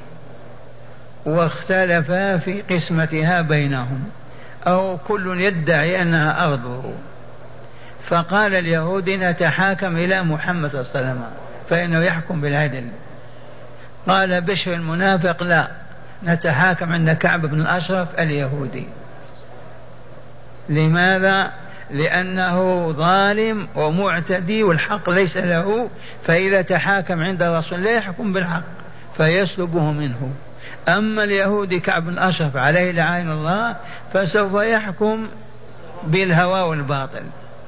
S1: واختلفا في قسمتها بينهم، أو كل يدعي أنها أرضه، فقال اليهودي نتحاكم إلى محمد صلى الله عليه وسلم فإنه يحكم بالعدل. قال بشر المنافق لا، نتحاكم عند كعب بن الأشرف اليهودي. لماذا؟ لأنه ظالم ومعتدي والحق ليس له، فإذا تحاكم عند رسول الله يحكم بالحق فيسلبه منه. أما اليهودي كعب بن الأشرف عليه لعين الله فسوف يحكم بالهوى والباطل.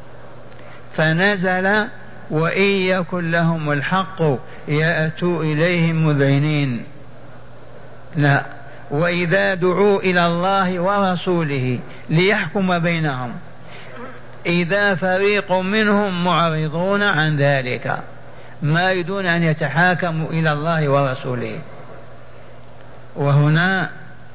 S1: فنزل وإن يكن لهم الحق يأتوا إليهم مذعنين، لا، وإذا دعوا إلى الله ورسوله ليحكم بينهم إذا فريق منهم معرضون عن ذلك، ما يريدون أن يتحاكموا إلى الله ورسوله. وهنا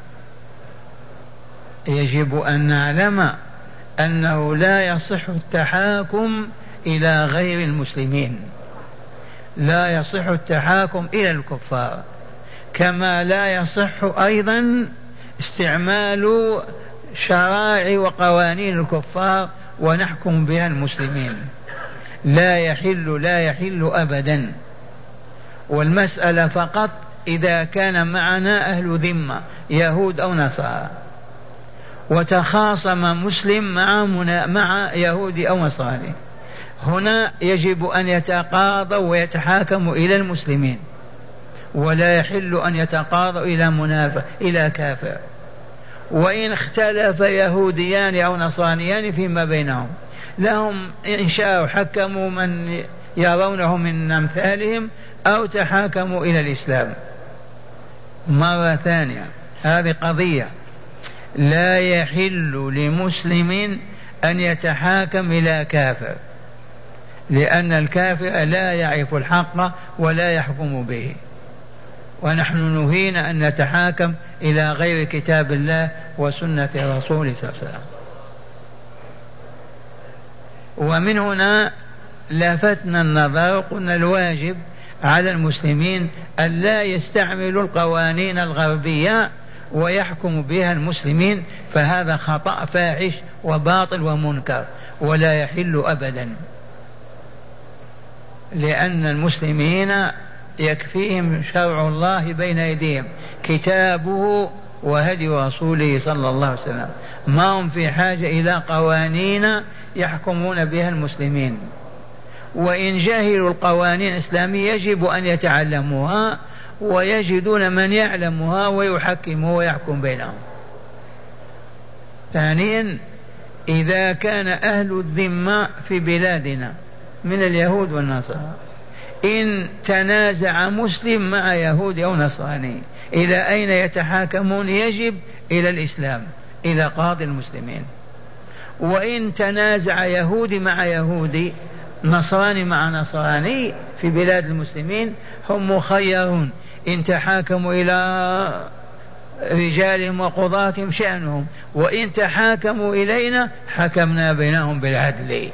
S1: يجب أن نعلم أنه لا يصح التحاكم إلى غير المسلمين، لا يصح التحاكم إلى الكفار، كما لا يصح أيضا استعمال شرائع وقوانين الكفار ونحكم بها المسلمين، لا يحل لا يحل أبدا. والمسألة فقط إذا كان معنا أهل ذمة يهود أو نصارى وتخاصم مسلم مع, مع يهودي أو نصراني، هنا يجب أن يتقاضوا ويتحاكموا إلى المسلمين، ولا يحل أن يتقاضوا إلى منافق إلى كافر. وإن اختلف يهوديان أو نصرانيان فيما بينهم لهم إن شاءوا حكموا من يرونه من أمثالهم أو تحاكموا إلى الإسلام. مرة ثانية هذه قضية، لا يحل لمسلم أن يتحاكم إلى كافر، لأن الكافر لا يعرف الحق ولا يحكم به، ونحن نهينا أن نتحاكم إلى غير كتاب الله وسنة رسوله صلى الله عليه وسلم. ومن هنا لفتنا النظر، قلنا الواجب على المسلمين أن لا يستعملوا القوانين الغربية ويحكم بها المسلمين، فهذا خطأ فاحش وباطل ومنكر ولا يحل أبدا، لأن المسلمين يكفيهم شرع الله بين أيديهم كتابه وهدي رسوله صلى الله عليه وسلم، ما هم في حاجة إلى قوانين يحكمون بها المسلمين. وإن جهلوا القوانين الإسلامية يجب أن يتعلموها ويجدون من يعلمها ويحكمها ويحكم بينهم. ثانيا، إذا كان أهل الذمة في بلادنا من اليهود والنصارى إن تنازع مسلم مع يهودي أو نصراني إلى أين يتحاكمون؟ يجب إلى الإسلام، إلى قاضي المسلمين. وإن تنازع يهودي مع يهودي، نصراني مع نصراني في بلاد المسلمين، هم مخيرون، إن تحاكموا إلى رجالهم وقضاتهم شأنهم، وإن تحاكموا إلينا حكمنا بينهم بالعدل.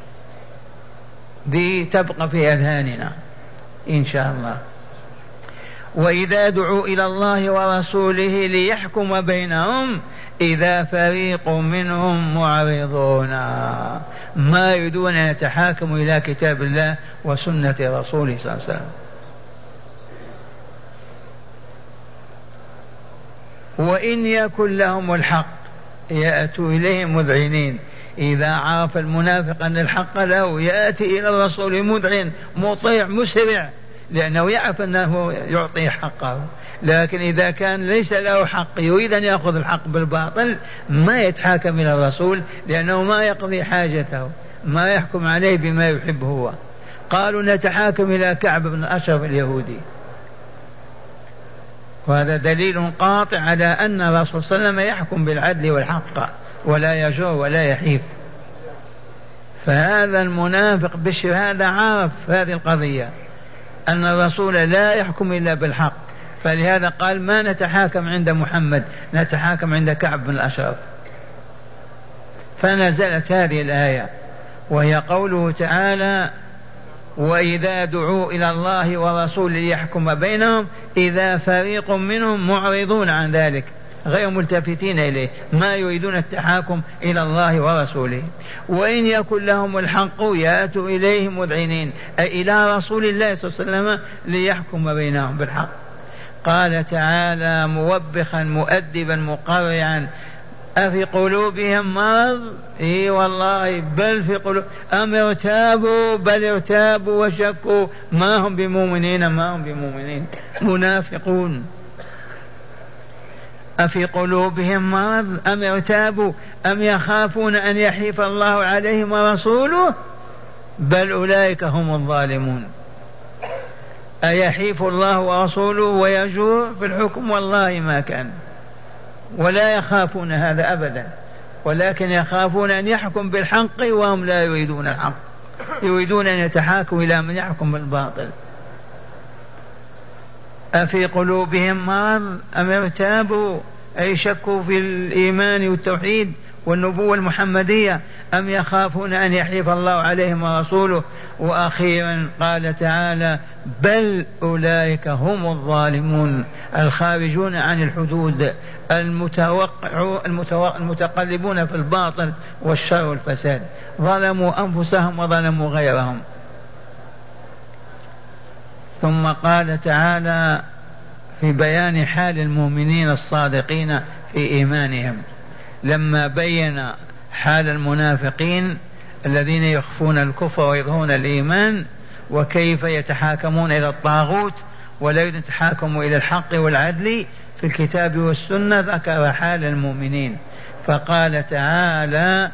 S1: دي تبقى في أذهاننا إن شاء الله. وإذا دعوا إلى الله ورسوله ليحكم بينهم إذا فريق منهم معرضون، ما يريدون أن يتحاكموا إلى كتاب الله وسنة رسوله صلى الله عليه وسلم. وإن يكن لهم الحق يأتوا إليه مذعنين، إذا عرف المنافق أن الحق له يأتي إلى الرسول مذعن مطيع مسرع، لأنه يعرف أنه يعطي حقه. لكن إذا كان ليس له حق يريد أن يأخذ الحق بالباطل ما يتحاكم إلى الرسول، لأنه ما يقضي حاجته، ما يحكم عليه بما يحب هو. قالوا نتحاكم إلى كعب بن أشرف اليهودي، وهذا دليل قاطع على أن الرسول صلى الله عليه وسلم يحكم بالعدل والحق ولا يجور ولا يحيف. فهذا المنافق بشر هذا عارف هذه القضية أن الرسول لا يحكم إلا بالحق، فلهذا قال ما نتحاكم عند محمد، نتحاكم عند كعب بن الأشرف. فنزلت هذه الآية وهي قوله تعالى وإذا دعوا إلى الله ورسوله ليحكم بينهم إذا فريق منهم معرضون عن ذلك غير ملتفتين إليه، ما يريدون التحاكم إلى الله ورسوله. وإن يكن لهم الحق يأتوا إليه مذعنين، أي إلى رسول الله صلى الله عليه وسلم ليحكم بينهم بالحق. قال تعالى موبخا مؤدبا مقرعا أفي قلوبهم مرض؟ إي والله بل في قلوب أم ارتابوا بل ارتابوا وشكوا ما هم بمؤمنين ما هم بمؤمنين منافقون. أفي قلوبهم مرض أم ارتابوا أم يخافون أن يحيف الله عليهم ورسوله بل أولئك هم الظالمون. أيحيف الله ورسوله ويجور في الحكم؟ والله ما كان، ولا يخافون هذا أبدا، ولكن يخافون أن يحكم بالحق وهم لا يريدون الحق، يريدون أن يتحاكموا إلى من يحكم بالباطل. أفي قلوبهم مرض أم ارتابوا أي شكوا في الإيمان والتوحيد والنبوة المحمدية أم يخافون أن يحيف الله عليهم ورسوله. وأخيرا قال تعالى بل أولئك هم الظالمون الخارجون عن الحدود المتوقع المتقلبون في الباطل والشر والفساد، ظلموا أنفسهم وظلموا غيرهم. ثم قال تعالى في بيان حال المؤمنين الصادقين في إيمانهم لما بين حال المنافقين الذين يخفون الكفر ويظهرون الإيمان وكيف يتحاكمون إلى الطاغوت ولا يتحاكموا إلى الحق والعدل في الكتاب والسنة، ذكر حال المؤمنين فقال تعالى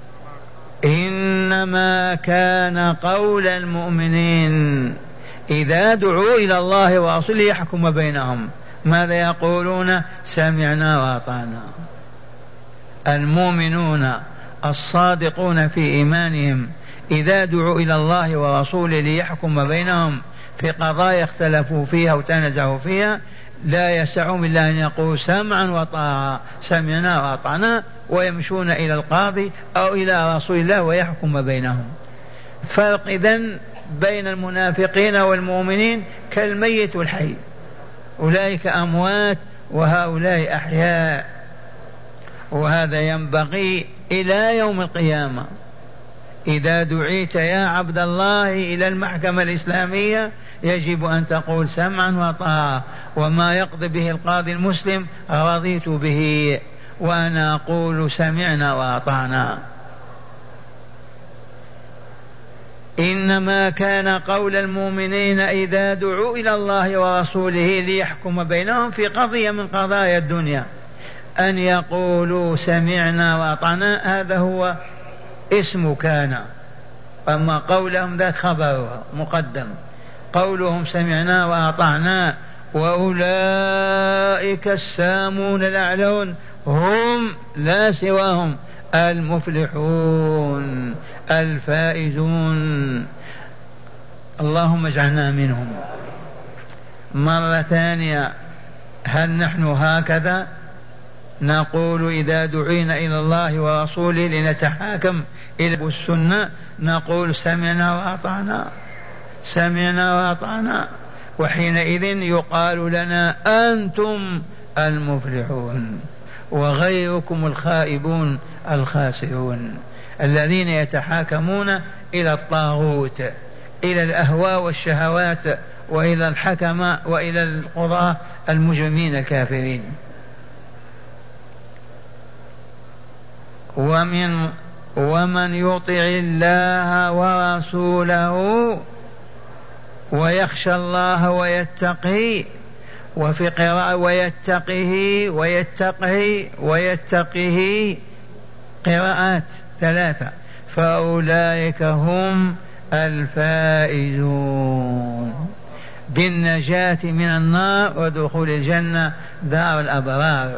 S1: إنما كان قول المؤمنين إذا دعوا إلى الله ورسوله يحكم بينهم ماذا يقولون؟ سمعنا وأطعنا. المؤمنون الصادقون في إيمانهم إذا دعوا إلى الله ورسوله ليحكم بينهم في قضايا اختلفوا فيها وتنازعوا فيها لا يسعهم إلا أن يقولوا سمعا وطاعة، سمعنا وأطعنا، ويمشون إلى القاضي أو إلى رسول الله ويحكم بينهم. فرق إذن بين المنافقين والمؤمنين كالميت والحي، أولئك أموات وهؤلاء أحياء. وهذا ينبغي إلى يوم القيامة. إذا دعيت يا عبد الله إلى المحكمة الإسلامية يجب أن تقول سمعا وطاعة، وما يقضي به القاضي المسلم رضيت به، وأنا أقول سمعنا وأطعنا. إنما كان قول المؤمنين إذا دعوا إلى الله ورسوله ليحكم بينهم في قضية من قضايا الدنيا أن يقولوا سمعنا وأطعنا، هذا هو اسم كان، أما قولهم ذاك خبرها مقدم. قولهم سمعنا وأطعنا وأولئك السامون الأعلون هم لا سواهم المفلحون الفائزون. اللهم اجعلنا منهم. مرة ثانية، هل نحن هكذا نقول إذا دعينا إلى الله ورسوله لنتحاكم إلى السنة نقول سمعنا وأطعنا سمعنا وأطعنا، وحينئذ يقال لنا أنتم المفلحون وغيركم الخائبون الخاسرون الذين يتحاكمون إلى الطاغوت، إلى الأهواء والشهوات، وإلى الحكم وإلى القضاة المجرمين الكافرين. ومن ومن يطع الله ورسوله ويخشى الله ويتقي، وفي قراءة ويتقه ويتقه ويتقه قراءات ثلاثة، فأولئك هم الفائزون بالنجاة من النار ودخول الجنة دار الأبرار.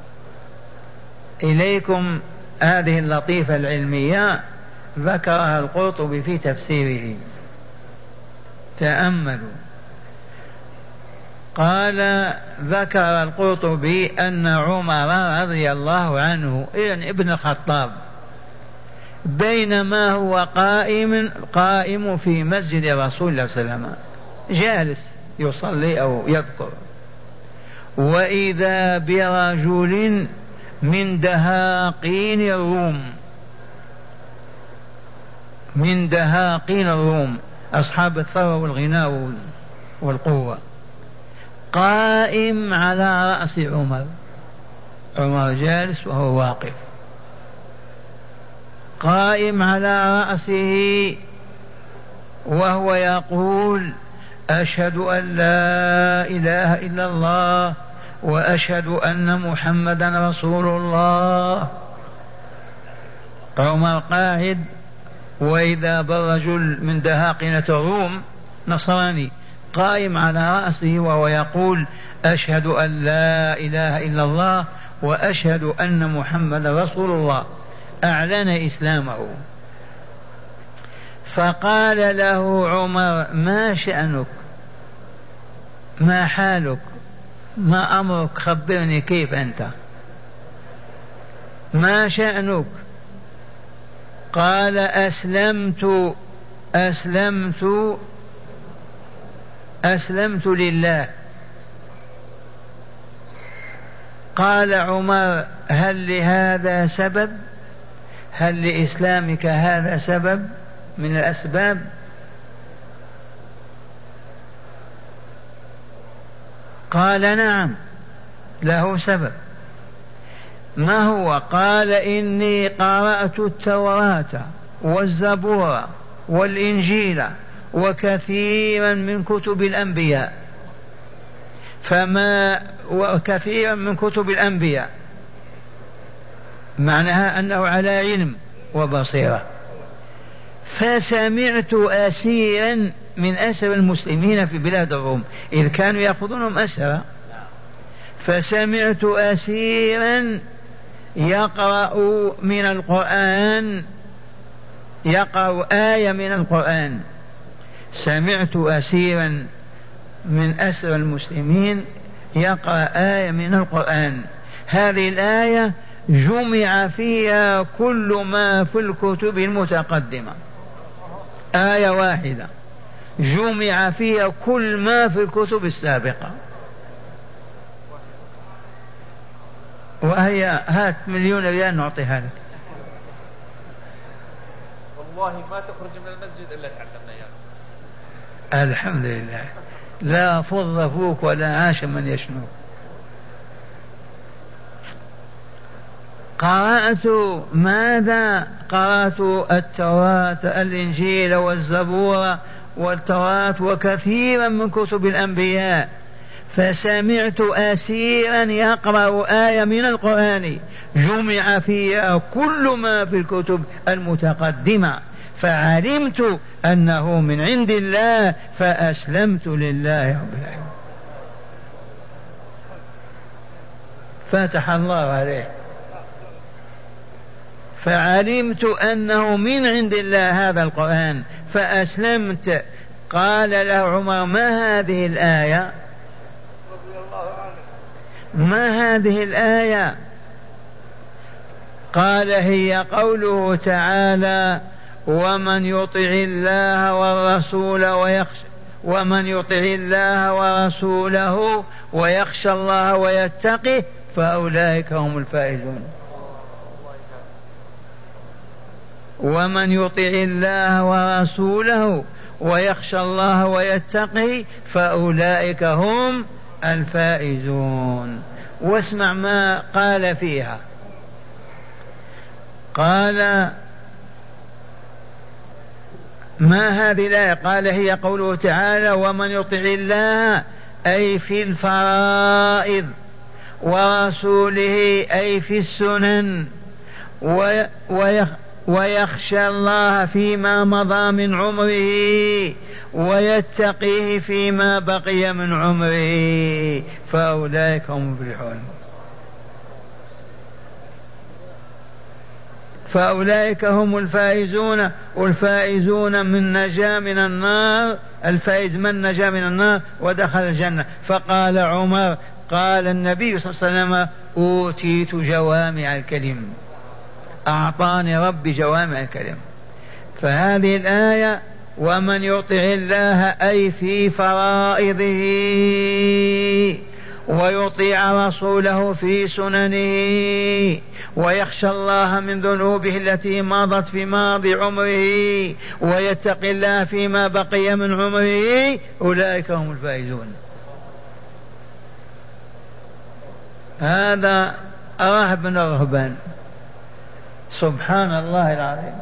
S1: إليكم هذه اللطيفة العلمية ذكرها القرطبي في تفسيره، تأملوا. قال ذكر القرطبي أن عمر رضي الله عنه يعني ابن الخطاب بينما هو قائم قائم في مسجد رسول الله صلى الله عليه وسلم جالس يصلي أو يذكر، وإذا برجل من دهاقين الروم من دهاقين الروم أصحاب الثروة والغنى والقوة قائم على رأس عمر، عمر جالس وهو واقف، قائم على رأسه وهو يقول أشهد أن لا إله إلا الله وأشهد أن محمدا رسول الله. عمر قاعد، وإذا بالرجل من دهاقنة الروم نصراني قائم على رأسه وهو يقول أشهد أن لا إله إلا الله وأشهد أن محمدا رسول الله، أعلن إسلامه. فقال له عمر ما شأنك، ما حالك، ما أمرك، خبرني كيف أنت، ما شأنك؟ قال أسلمت أسلمت أسلمت لله. قال عمر هل لهذا سبب؟ هل لإسلامك هذا سبب من الأسباب؟ قال نعم له سبب. ما هو؟ قال إني قرأت التوراة والزبور والإنجيل وكثيرا من كتب الأنبياء، فما وكثيرا من كتب الأنبياء معناها أنه على علم وبصيرة. فسمعت أسيرا من أسر المسلمين في بلاد الروم إذ كانوا يأخذونهم أسرا، فسمعت أسيرا يقرأ من القرآن يقرأ آية من القرآن. سمعت أسيرا من أسر المسلمين يقرأ آية من القرآن، هذه الآية جمع فيها كل ما في الكتب المتقدمة، آية واحدة جمع فيها كل ما في الكتب السابقة، وهي هات مليون ريال نعطيها لك.
S5: والله ما تخرج من المسجد إلا تعلمنا إياه.
S1: الحمد لله، لا فض فوك ولا عاش من يشنوك. قرأت ماذا؟ قرأت التوراة الإنجيل والزبور والتوراة وكثيرا من كتب الأنبياء، فسمعت أسيرا يقرأ آية من القرآن جمع فيها كل ما في الكتب المتقدمة، فعلمت أنه من عند الله فأسلمت لله رب العالمين. فتح الله عليه، فعلمت أنه من عند الله هذا القرآن فأسلمت. قال له عمر ما هذه الآية؟ ما هذه الآية؟ قال هي قوله تعالى ومن يطع الله والرسول ويخشى ومن يطع الله ورسوله ويخشى الله ويتقه فأولئك هم الفائزون. ومن يطع الله ورسوله ويخشى الله ويتقه فأولئك هم الفائزون. واسمع ما قال فيها، قال ما هذه الآية؟ قال هي قوله تعالى ومن يطع الله أي في الفرائض ورسوله أي في السنن ويخشى الله فيما مضى من عمره ويتقيه فيما بقي من عمره فأولئك هم المفلحون. فأولئك هم الفائزون، والفائزون من نجا من النار، الفائز من نجا من النار ودخل الجنة. فقال عمر قال النبي صلى الله عليه وسلم أوتيت جوامع الكلم، أعطاني ربي جوامع الكلم. فهذه الآية ومن يطع الله أي في فرائضه ويطيع رسوله في سننه ويخشى الله من ذنوبه التي مضت في ماضي عمره ويتقي الله فيما بقي من عمره أولئك هم الفائزون. هذا راهب من الرهبان، سبحان الله العظيم.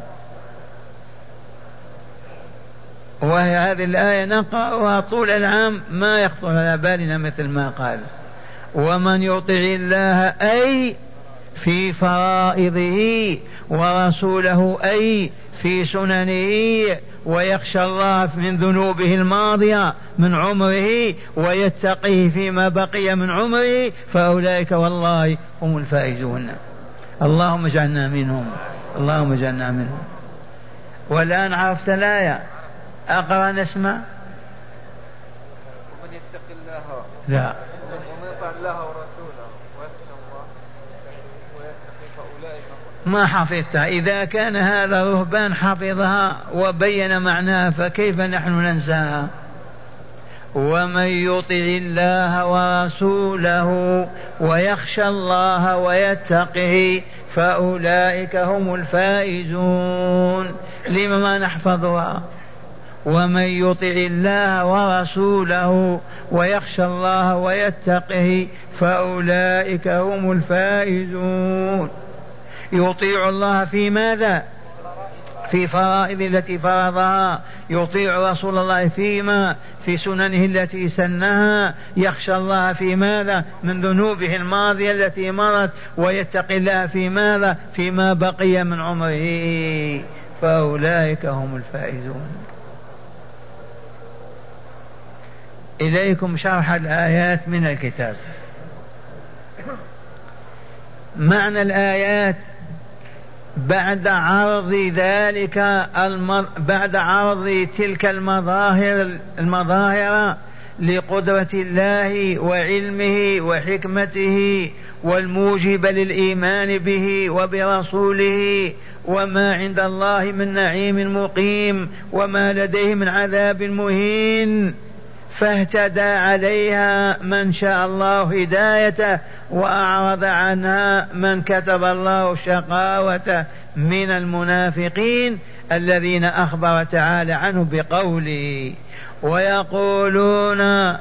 S1: وهي هذه الآية نقرأها طول العام ما يخطر على بالنا مثل ما قال ومن يطع الله أي في فرائضه ورسوله أي في سننه ويخشى الله من ذنوبه الماضية من عمره ويتقيه فيما بقي من عمره فأولئك والله هم الفائزون. اللهم اجعلنا منهم، اللهم اجعلنا منهم. والآن عرفت الآية، أقرأ نسمع.
S5: ومن يتق الله
S1: لا
S5: ومن يطع الله ورسوله ويخشى الله ويتقي فأولئك
S1: ما حفظتها. إذا كان هذا رهبان حفظها وبين معناها فكيف نحن ننساها؟ ومن يطع الله ورسوله ويخشى الله ويتقه فأولئك هم الفائزون. لما ما نحفظها؟ ومن يطع الله ورسوله ويخشى الله ويتقه فأولئك هم الفائزون. يطيع الله في ماذا؟ في فرائض التي فرضها، يطيع رسول الله فيما في سننه التي سنها، يخشى الله في ماذا؟ من ذنوبه الماضية التي مرت، ويتقي الله في ماذا؟ فيما بقي من عمره فأولئك هم الفائزون. إليكم شرح الآيات من الكتاب. معنى الآيات بعد عرض ذلك المر... بعد عرض تلك المظاهر المظاهر لقدرة الله وعلمه وحكمته والموجب للإيمان به وبرسوله وما عند الله من نعيم مقيم وما لديه من عذاب مهين، فاهتدى عليها من شاء الله هدايته وأعرض عنها من كتب الله شقاوته من المنافقين الذين أخبر تعالى عنه بقوله ويقولون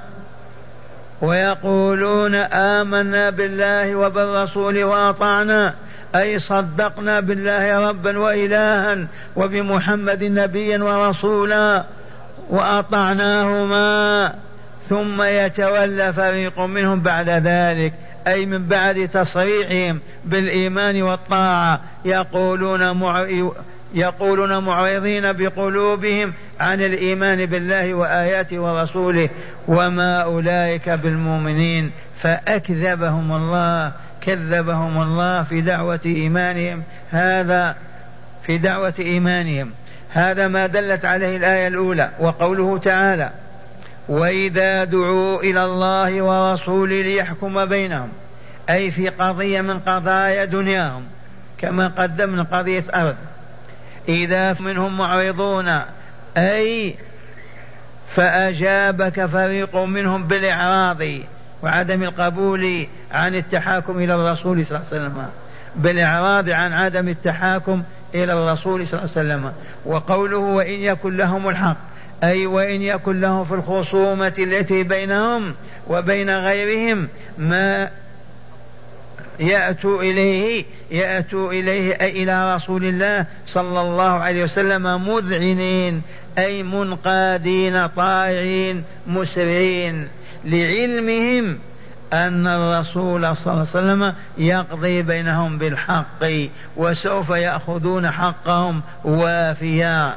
S1: ويقولون آمنا بالله وبالرسول وأطعنا، أي صدقنا بالله ربا وإلها وبمحمد نبيا ورسولا وأطعناهما، ثم يتولى فريق منهم بعد ذلك، أي من بعد تصريحهم بالإيمان والطاعة يقولون مع... يقولون معرضين بقلوبهم عن الإيمان بالله وآياته ورسوله وما أولئك بالمؤمنين، فأكذبهم الله كذبهم الله في دعوة إيمانهم. هذا في دعوة إيمانهم هذا ما دلت عليه الآية الأولى. وقوله تعالى وإذا دعوا إلى الله ورسوله ليحكم بينهم، أي في قضية من قضايا دنياهم كما قدمنا قضية أرض، إذا منهم معرضون أي فأجابك فريق منهم بالإعراض وعدم القبول عن التحاكم إلى الرسول صلى الله عليه وسلم، بالإعراض عن عدم التحاكم إلى الرسول صلى الله عليه وسلم. وقوله وإن يكن لهم الحق، أي وإن يكن لهم في الخصومة التي بينهم وبين غيرهم ما يأتوا إليه يأتوا إليه أي إلى رسول الله صلى الله عليه وسلم مذعنين، أي منقادين طائعين مسرعين لعلمهم أن الرسول صلى الله عليه وسلم يقضي بينهم بالحق وسوف يأخذون حقهم وافيا.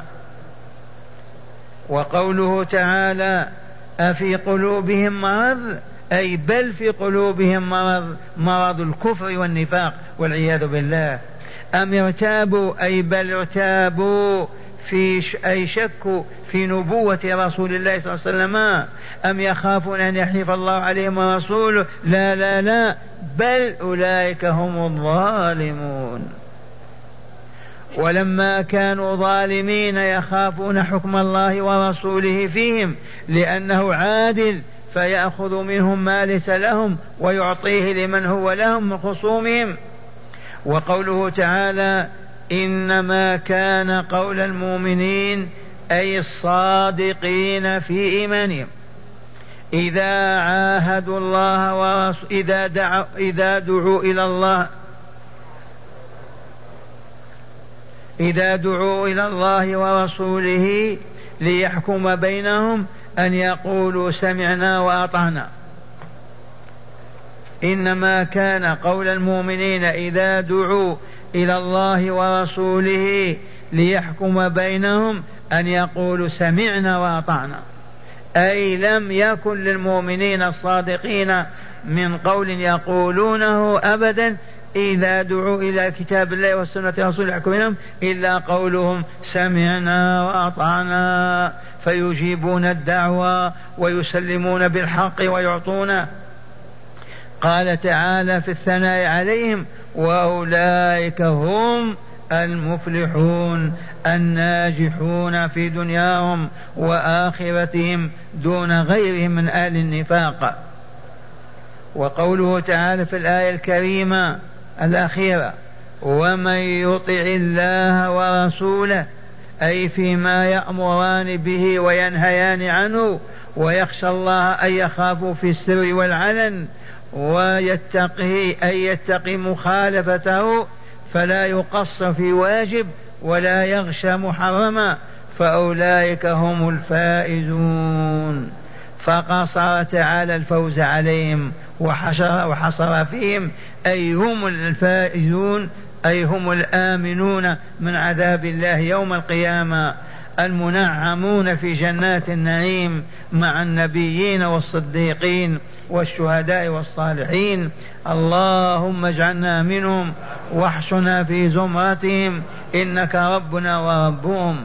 S1: وقوله تعالى أفي قلوبهم مرض أي بل في قلوبهم مرض، مرض الكفر والنفاق والعياذ بالله. أم ارتابوا أي بل ارتابوا في أي شكوا في نبوة رسول الله صلى الله عليه وسلم، أم يخافون أن يحلف الله عليهم ورسوله، لا لا لا بل أولئك هم الظالمون. ولما كانوا ظالمين يخافون حكم الله ورسوله فيهم لأنه عادل فيأخذ منهم ما ليس لهم ويعطيه لمن هو لهم من خصومهم. وقوله تعالى إنما كان قول المؤمنين أي الصادقين في إيمانهم إذا عاهدوا الله ورسوله إذا دعوا إذا دعوا إلى الله إذا دعوا إلى الله ورسوله ليحكم بينهم أن يقولوا سمعنا وأطعنا. إنما كان قول المؤمنين إذا دعوا إلى الله ورسوله ليحكم بينهم أن يقولوا سمعنا وأطعنا، أي لم يكن للمؤمنين الصادقين من قول يقولونه أبدا إذا دعوا إلى كتاب الله وسنة رسول يحكمهم إلا قولهم سمعنا وأطعنا، فيجيبون الدعوة ويسلمون بالحق ويعطونه. قال تعالى في الثناء عليهم وأولئك هم المفلحون الناجحون في دنياهم وآخرتهم دون غيرهم من أهل النفاق. وقوله تعالى في الآية الكريمة الأخيرة ومن يطع الله ورسوله أي فيما يأمران به وينهيان عنه ويخشى الله أن يخافوا في السر والعلن ويتقه أي يتقي مخالفته فلا يقصر في واجب ولا يغشى محرما فأولئك هم الفائزون. فقصر تعالى الفوز عليهم وحشر, وحصر فيهم أي هم الفائزون أي هم الآمنون من عذاب الله يوم القيامة المنعمون في جنات النعيم مع النبيين والصديقين والشهداء والصالحين. اللهم اجعلنا منهم واحشنا في زمرتهم إنك ربنا وربهم.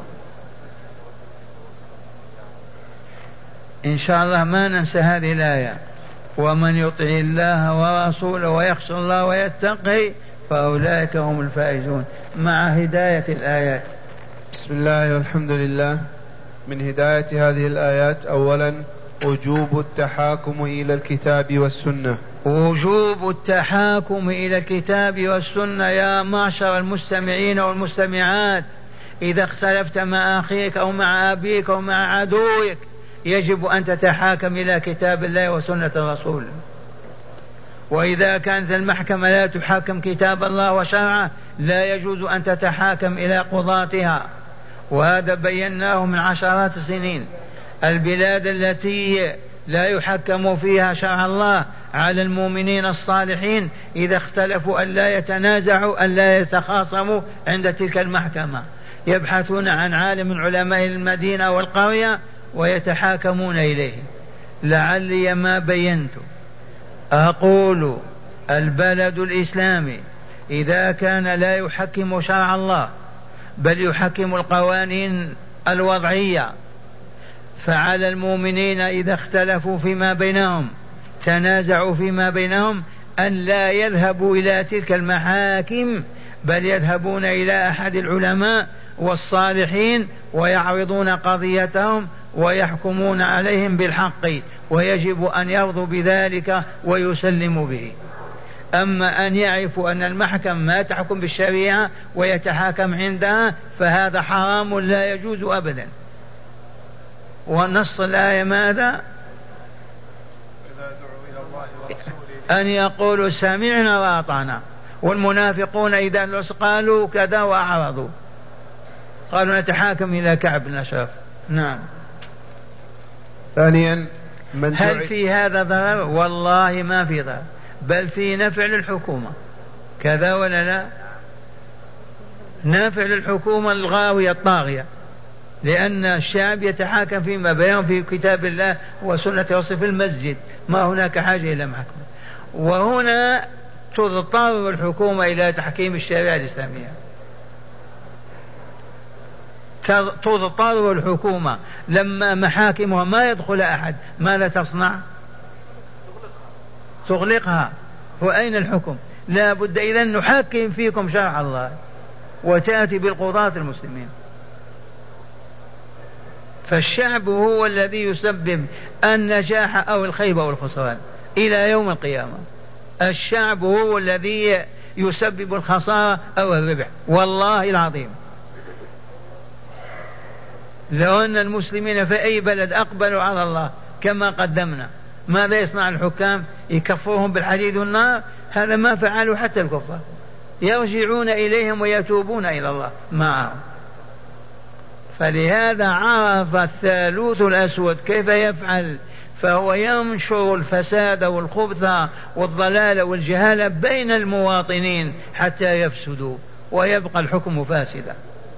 S1: إن شاء الله ما ننسى هذه الآية ومن يطع الله ورسوله ويخشى الله ويتقي فأولئك هم الفائزون مع هداية الآيات.
S2: بسم الله والحمد لله. من هداية هذه الآيات أولا وجوب التحاكم إلى الكتاب والسنة.
S1: وجوب التحاكم إلى الكتاب والسنة يا معشر المستمعين والمستمعات. إذا اختلفت مع أخيك أو مع أبيك أو مع عدوك يجب أن تتحاكم إلى كتاب الله وسنة الرسول. وإذا كانت المحكمة لا تحاكم كتاب الله وشرعه لا يجوز أن تتحاكم إلى قضاتها. وهذا بيناه من عشرات السنين. البلاد التي لا يحكم فيها شرع الله على المؤمنين الصالحين إذا اختلفوا أن لا يتنازعوا أن لا يتخاصموا عند تلك المحكمة، يبحثون عن عالم من علماء المدينة والقرية ويتحاكمون إليه. لعلي ما بينت أقول البلد الإسلامي إذا كان لا يحكم شرع الله بل يحكم القوانين الوضعية فعلى المؤمنين إذا اختلفوا فيما بينهم تنازعوا فيما بينهم أن لا يذهبوا إلى تلك المحاكم بل يذهبون إلى أحد العلماء والصالحين ويعرضون قضيتهم ويحكمون عليهم بالحق ويجب أن يرضوا بذلك ويسلموا به. أما أن يعرفوا أن المحكم ما تحكم بالشريعة ويتحاكم عندها فهذا حرام لا يجوز أبدا. ونص الآية ماذا؟ أن يقولوا سمعنا وأطعنا. والمنافقون إذا قالوا كذا وأعرضوا قالوا نتحاكم إلى كعب بن أشرف. نعم.
S2: ثانيا
S1: هل في هذا ضرر؟ والله ما في ضرر، بل في نفع للحكومة، كذا ولا لا؟ نافع للحكومة الغاوية الطاغية، لأن الشعب يتحاكم فيما بينهم في كتاب الله وسنة رسوله في المسجد، ما هناك حاجة إلى محكمة. وهنا تضطر الحكومة إلى تحكيم الشريعة الإسلامية، تضطر الحكومة لما محاكمها ما يدخل أحد، ما لا تصنع؟ تغلقها. وأين الحكم؟ لا بد إذن نحكم فيكم شرع الله، وتأتي بالقضاة المسلمين. فالشعب هو الذي يسبب النجاح أو الخيبة أو الخسران إلى يوم القيامة. الشعب هو الذي يسبب الخسارة أو الربح، والله العظيم. لو أن المسلمين في أي بلد أقبلوا على الله كما قدمنا، ماذا يصنع الحكام؟ يكفرهم بالحديد والنار؟ هذا ما فعلوا حتى الكفار، يرجعون إليهم ويتوبون إلى الله معهم. فلهذا عرف الثالوث الأسود كيف يفعل، فهو ينشر الفساد والخبث والضلال والجهالة بين المواطنين حتى يفسدوا ويبقى الحكم فاسدا.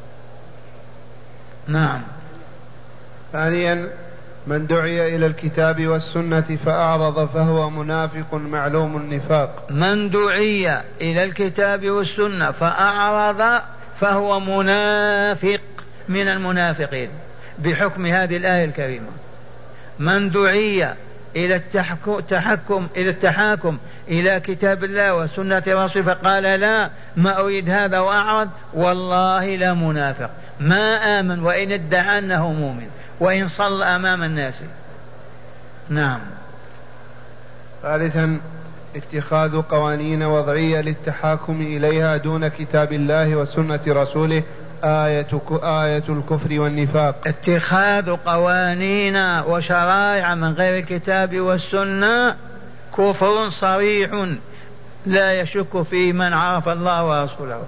S1: نعم.
S2: ثانيا، من دعي إلى الكتاب والسنة فأعرض فهو منافق معلوم النفاق.
S1: من دعي إلى الكتاب والسنة فأعرض فهو منافق من المنافقين بحكم هذه الآية الكريمة. من دعي إلى التحكم إلى التحاكم إلى كتاب الله وسنة رسوله فقال لا ما أريد هذا وأعرض، والله لا منافق، ما آمن وإن ادعى أنه مؤمن وإن صلى أمام الناس. نعم.
S2: ثالثا، اتخاذ قوانين وضعية للتحاكم إليها دون كتاب الله وسنة رسوله آية, آية الكفر والنفاق.
S1: اتخاذ قوانين وشرائع من غير الكتاب والسنة كفر صريح لا يشك فيه من عرف الله ورسوله.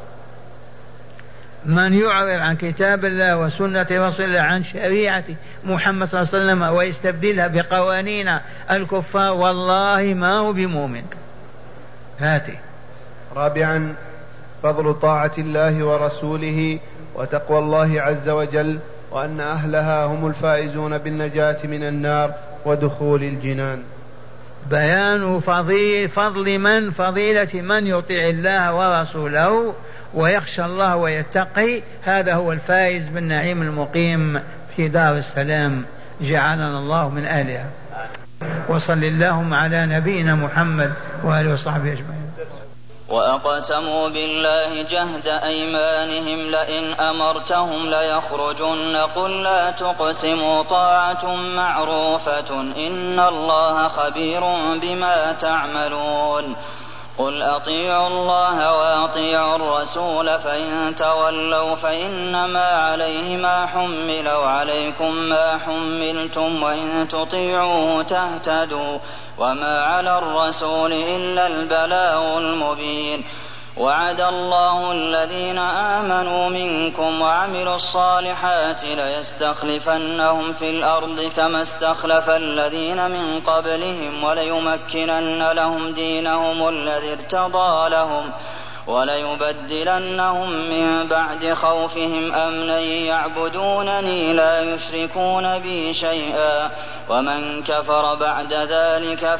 S1: من يعرض عن كتاب الله وسنة رسول الله عن شريعة محمد صلى الله عليه وسلم ويستبدلها بقوانين الكفار والله ما هو بمؤمن. هاتي.
S2: رابعا، فضل طاعة الله ورسوله وتقوى الله عز وجل، وأن أهلها هم الفائزون بالنجاة من النار ودخول الجنان.
S1: بيان فضيل فضل من فضيلة من يطيع الله ورسوله ويخشى الله ويتقي، هذا هو الفائز بالنعيم المقيم في دار السلام، جعلنا الله من أهلها. وصل اللهم على نبينا محمد وآله وصحبه أجمعين.
S6: وأقسموا بالله جهد أيمانهم لئن أمرتهم ليخرجن قل لا تقسموا طاعة معروفة إن الله خبير بما تعملون. قل أطيعوا الله وأطيعوا الرسول فإن تولوا فإنما عليه ما حمل وعليكم ما حملتم وإن تطيعوه تهتدوا وما على الرسول إلا البلاغ المبين. وعد الله الذين آمنوا منكم وعملوا الصالحات ليستخلفنهم في الأرض كما استخلف الذين من قبلهم وليمكنن لهم دينهم الذي ارتضى لهم وليبدلنهم من بعد خوفهم أمنا يعبدونني لا يشركون بي شيئا ومن كفر بعد ذلك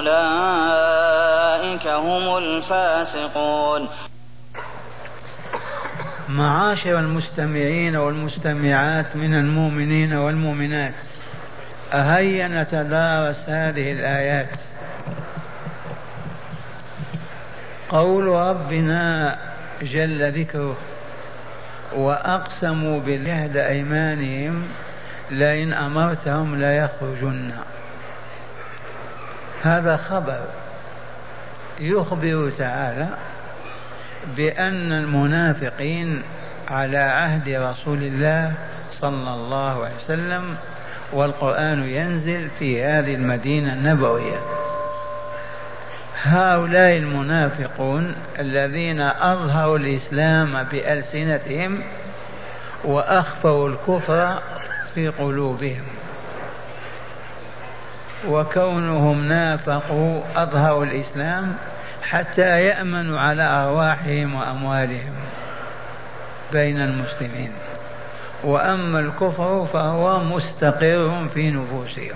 S6: فأولئك هم الفاسقون.
S1: معاشر المستمعين والمستمعات من المؤمنين والمؤمنات، أهيا نتدارس هذه الآيات. قول ربنا جل ذكره وأقسموا بالجهد أيمانهم لئن أمرتهم ليخرجن، هذا خبر يخبر تعالى بأن المنافقين على عهد رسول الله صلى الله عليه وسلم والقرآن ينزل في هذه المدينة النبوية، هؤلاء المنافقون الذين أظهروا الإسلام بألسنتهم وأخفوا الكفر في قلوبهم، وكونهم نافقوا أظهروا الإسلام حتى يأمنوا على أرواحهم وأموالهم بين المسلمين، وأما الكفر فهو مستقر في نفوسهم،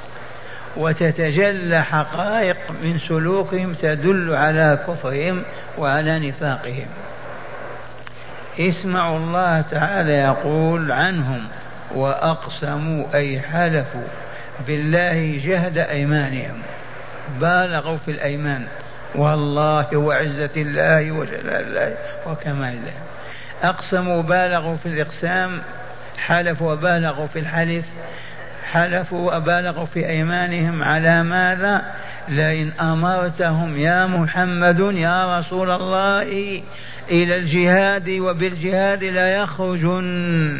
S1: وتتجلى حقائق من سلوكهم تدل على كفرهم وعلى نفاقهم. اسمعوا الله تعالى يقول عنهم: وأقسموا أي حلفوا بالله جهد أيمانهم، بالغوا في الأيمان، والله وعزة الله وجلال الله وكمال الله. أقسموا بالغوا في الإقسام، حلفوا وبالغوا في الحلف، حلفوا وبالغوا في أيمانهم على ماذا؟ لئن أمرتهم يا محمد يا رسول الله إلى الجهاد وبالجهاد لا يخرجن.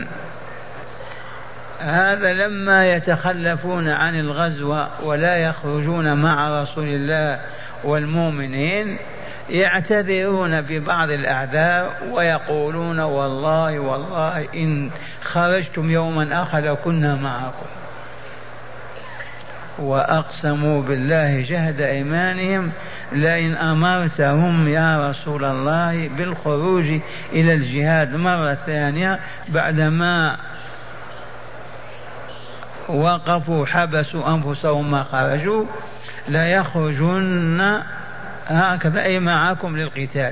S1: هذا لما يتخلفون عن الغزو ولا يخرجون مع رسول الله والمؤمنين يعتذرون ببعض الأعذار ويقولون: والله والله إن خرجتم يوما آخر لكنا معكم. وأقسموا بالله جهد أيمانهم لئن أمرتهم يا رسول الله بالخروج إلى الجهاد مرة ثانية بعدما وقفوا حبسوا أنفسهم ما خرجوا لا يخرجن هكذا أي معكم للقتال.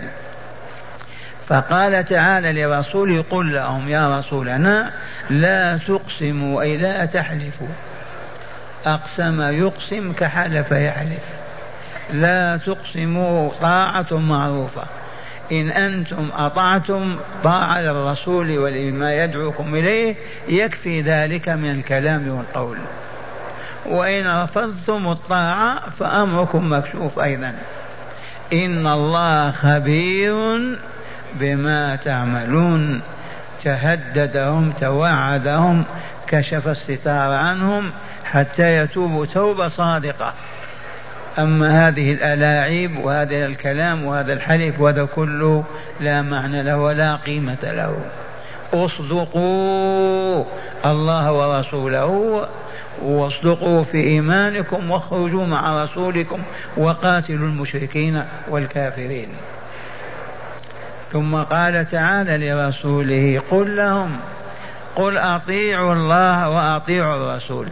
S1: فقال تعالى لرسوله: قل لهم يا رسولنا لا تقسموا أي لا تحلفوا. أقسم يقسم كحلف يحلف. لا تقسموا طاعة معروفة، إن أنتم أطعتم طاعة للرسول ولما يدعوكم إليه يكفي ذلك من الكلام والقول، وإن رفضتم الطاعة فأمركم مكشوف أيضا. إن الله خبير بما تعملون. تهددهم توعدهم كشف الستار عنهم حتى يتوبوا توبة صادقة. أما هذه الألاعيب وهذا الكلام وهذا الحلف وهذا كله لا معنى له ولا قيمة له. اصدقوا الله ورسوله واصدقوا في إيمانكم واخرجوا مع رسولكم وقاتلوا المشركين والكافرين. ثم قال تعالى لرسوله: قل لهم قل أطيعوا الله وأطيعوا الرسول.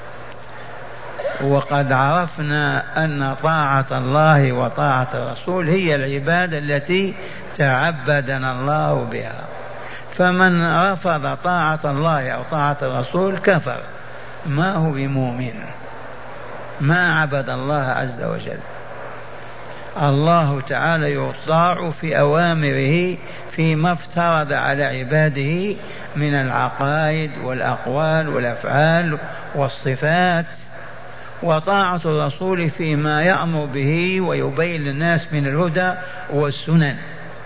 S1: وقد عرفنا أن طاعة الله وطاعة الرسول هي العبادة التي تعبدنا الله بها، فمن رفض طاعة الله أو طاعة الرسول كفر، ما هو بمؤمن، ما عبد الله عز وجل. الله تعالى يطاع في أوامره فيما افترض على عباده من العقائد والأقوال والأفعال والصفات، وطاعة الرسول فيما يأمر به ويبين للناس من الهدى والسنن.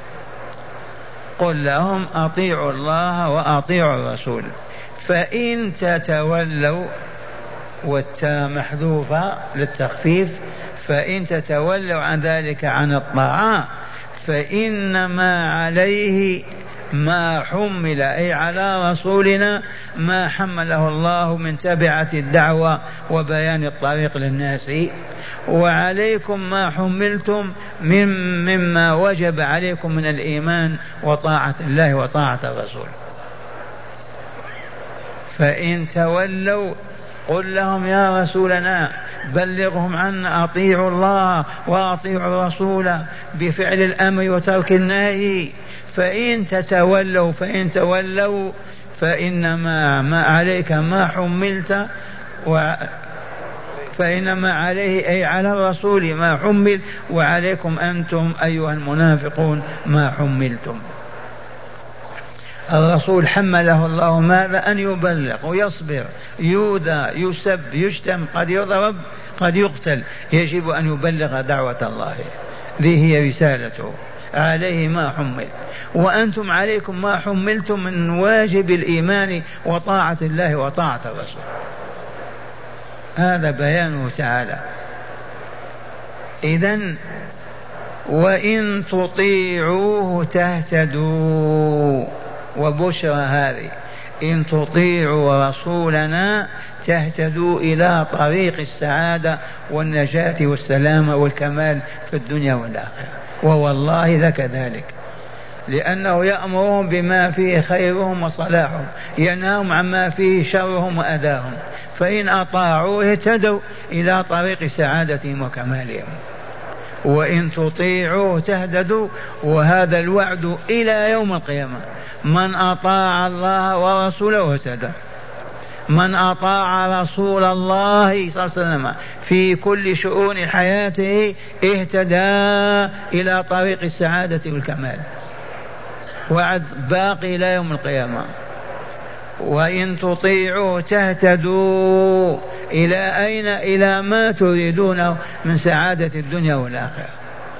S1: قل لهم أطيعوا الله وأطيعوا الرسول فإن تتولوا، والتاء محذوفة للتخفيف، فإن تتولوا عن ذلك عن الطاعة فإنما عليه ما حمل، أي على رسولنا ما حمله الله من تبعة الدعوة وبيان الطريق للناس، وعليكم ما حملتم من مما وجب عليكم من الإيمان وطاعة الله وطاعة الرسول. فإن تولوا قل لهم يا رسولنا بلغهم عنا أطيعوا الله وأطيعوا الرسول بفعل الأمر وترك النهي. فإن تتولوا فإن تولوا فإنما ما عليك ما حملت و فإنما عليه أي على الرسول ما حمل، وعليكم أنتم أيها المنافقون ما حملتم. الرسول حمله الله ماذا؟ أن يبلغ ويصبر، يؤذى يسب يشتم قد يضرب قد يقتل، يجب أن يبلغ دعوة الله، ذي هي رسالته، عليه ما حمل، وأنتم عليكم ما حملتم من واجب الإيمان وطاعة الله وطاعة الرسول. هذا بيانه تعالى. إذن وإن تطيعوه تهتدوا، وبشرى هذه إن تطيعوا رسولنا تهتدوا إلى طريق السعادة والنجاة والسلامة والكمال في الدنيا والآخرة. ووالله لكذلك، لأنه يأمرهم بما فيه خيرهم وصلاحهم، ينهاهم عما فيه شرهم وأذاهم، فإن أطاعوه اهتدوا إلى طريق سعادتهم وكمالهم، وإن تطيعوه تهتدوا. وهذا الوعد إلى يوم القيامة، من أطاع الله ورسوله اهتدى، من أطاع رسول الله صلى الله عليه وسلم في كل شؤون حياته اهتدى إلى طريق السعادة والكمال. وعد باقي إلى يوم القيامة. وإن تطيعوا تهتدوا إلى أين؟ إلى ما تريدونه من سعادة الدنيا والآخرة.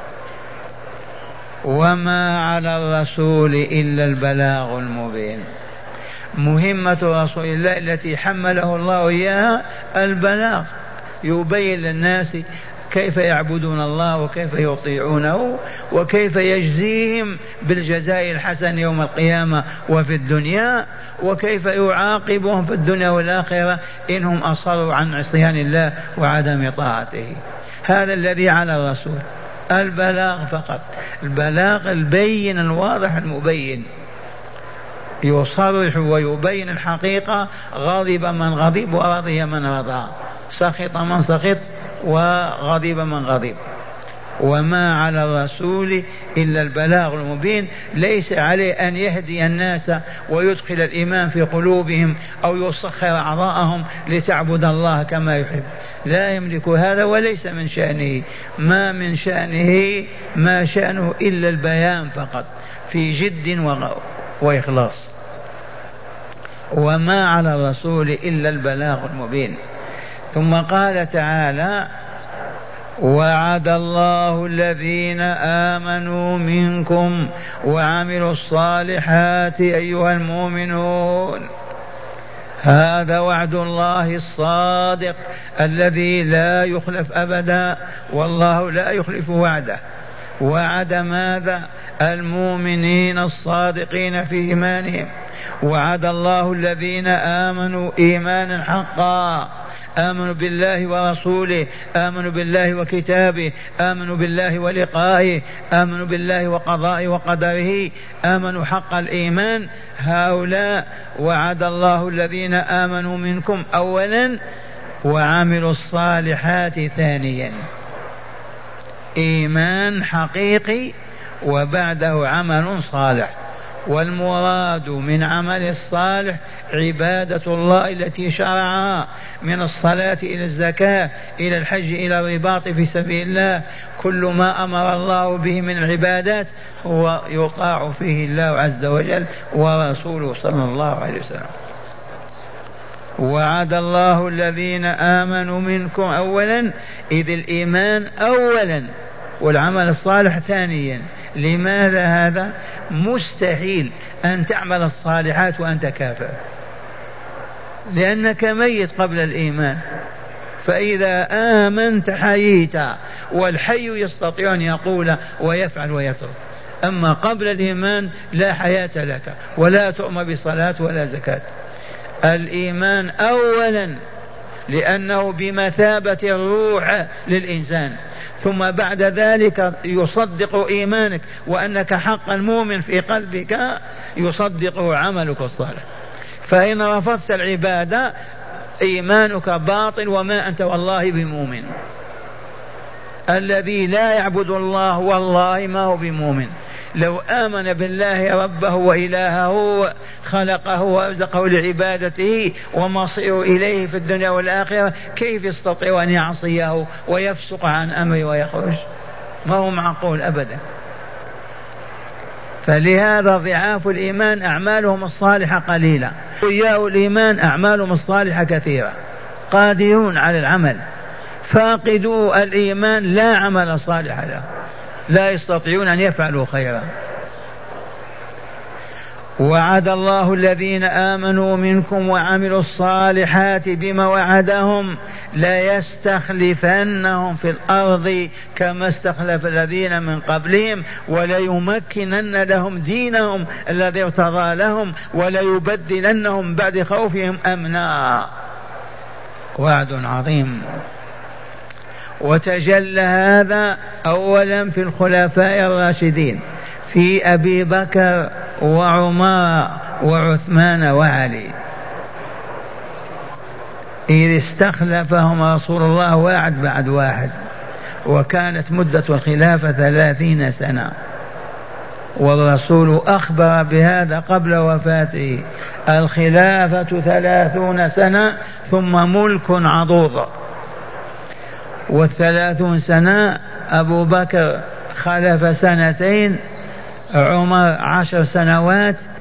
S1: وما على الرسول إلا البلاغ المبين. مهمة رسول الله التي حمله الله إياها البلاغ، يبين للناس كيف يعبدون الله وكيف يطيعونه وكيف يجزيهم بالجزاء الحسن يوم القيامة وفي الدنيا، وكيف يعاقبهم في الدنيا والآخرة إنهم أصروا عن عصيان الله وعدم طاعته. هذا الذي على الرسول، البلاغ فقط، البلاغ البين الواضح المبين، يصرح ويبين الحقيقة. غضب من غضب ورضي من رضى، سخط من سخط وغضب من غضب. وما على الرسول إلا البلاغ المبين. ليس عليه أن يهدي الناس ويدخل الإيمان في قلوبهم أو يسخر أعضاءهم لتعبد الله كما يحب، لا يملك هذا وليس من شأنه. ما من شأنه ما شأنه إلا البيان فقط في جد وإخلاص. وما على الرسول إلا البلاغ المبين. ثم قال تعالى: وعد الله الذين آمنوا منكم وعملوا الصالحات أيها المؤمنون. هذا وعد الله الصادق الذي لا يخلف أبدا، والله لا يخلف وعده. وعد ماذا؟ المؤمنين الصادقين في إيمانهم. وعد الله الذين آمنوا إيمانا حقا، آمنوا بالله ورسوله، آمنوا بالله وكتابه، آمنوا بالله ولقائه، آمنوا بالله وقضائه وقدره، آمنوا حق الإيمان. هؤلاء وعد الله الذين آمنوا منكم أولا وعملوا الصالحات ثانيا. إيمان حقيقي وبعده عمل صالح. والمراد من عمل الصالح عبادة الله التي شرعها، من الصلاة إلى الزكاة إلى الحج إلى الرباط في سبيل الله. كل ما أمر الله به من العبادات هو يطاع فيه الله عز وجل ورسوله صلى الله عليه وسلم. وعد الله الذين آمنوا منكم أولا، إذ الإيمان أولا والعمل الصالح ثانيا. لماذا هذا؟ مستحيل أن تعمل الصالحات وأنت كافر، لأنك ميت قبل الإيمان. فإذا آمنت حييت، والحي يستطيع أن يقول ويفعل ويترك. أما قبل الإيمان لا حياة لك، ولا تؤمر بصلاة ولا زكاة. الإيمان أولا لأنه بمثابة الروح للإنسان، ثم بعد ذلك يصدق إيمانك وأنك حقا مؤمن في قلبك، يصدقه عملك الصالح. فإن رفضت العبادة إيمانك باطل وما أنت والله بمؤمن. الذي لا يعبد الله والله ما هو بمؤمن. لو آمن بالله ربه وإلهه خلقه ورزقه لعبادته ومصيره إليه في الدنيا والآخرة، كيف يستطيع أن يعصيه ويفسق عن أمره ويخرج؟ ما هو معقول أبدا. فلهذا ضعاف الإيمان أعمالهم الصالحة قليلة، وياه الإيمان أعمالهم الصالحة كثيرة، قادرون على العمل. فاقدوا الإيمان لا عمل صالح له، لا يستطيعون أن يفعلوا خيرا. وعد الله الذين آمنوا منكم وعملوا الصالحات بما وعدهم ليستخلفنهم في الأرض كما استخلف الذين من قبلهم وليمكنن لهم دينهم الذي ارتضى لهم وليبدلنهم بعد خوفهم أمنا. وعد عظيم. وتجلى هذا أولا في الخلفاء الراشدين، في أبي بكر وعمر وعثمان وعلي، إذ استخلفهم رسول الله واحد بعد واحد، وكانت مدة الخلافة ثلاثين سنة، والرسول أخبر بهذا قبل وفاته: الخلافة ثلاثون سنة ثم ملك عضوض. والثلاثون سنة أبو بكر خلف سنتين، عمر عشر سنوات،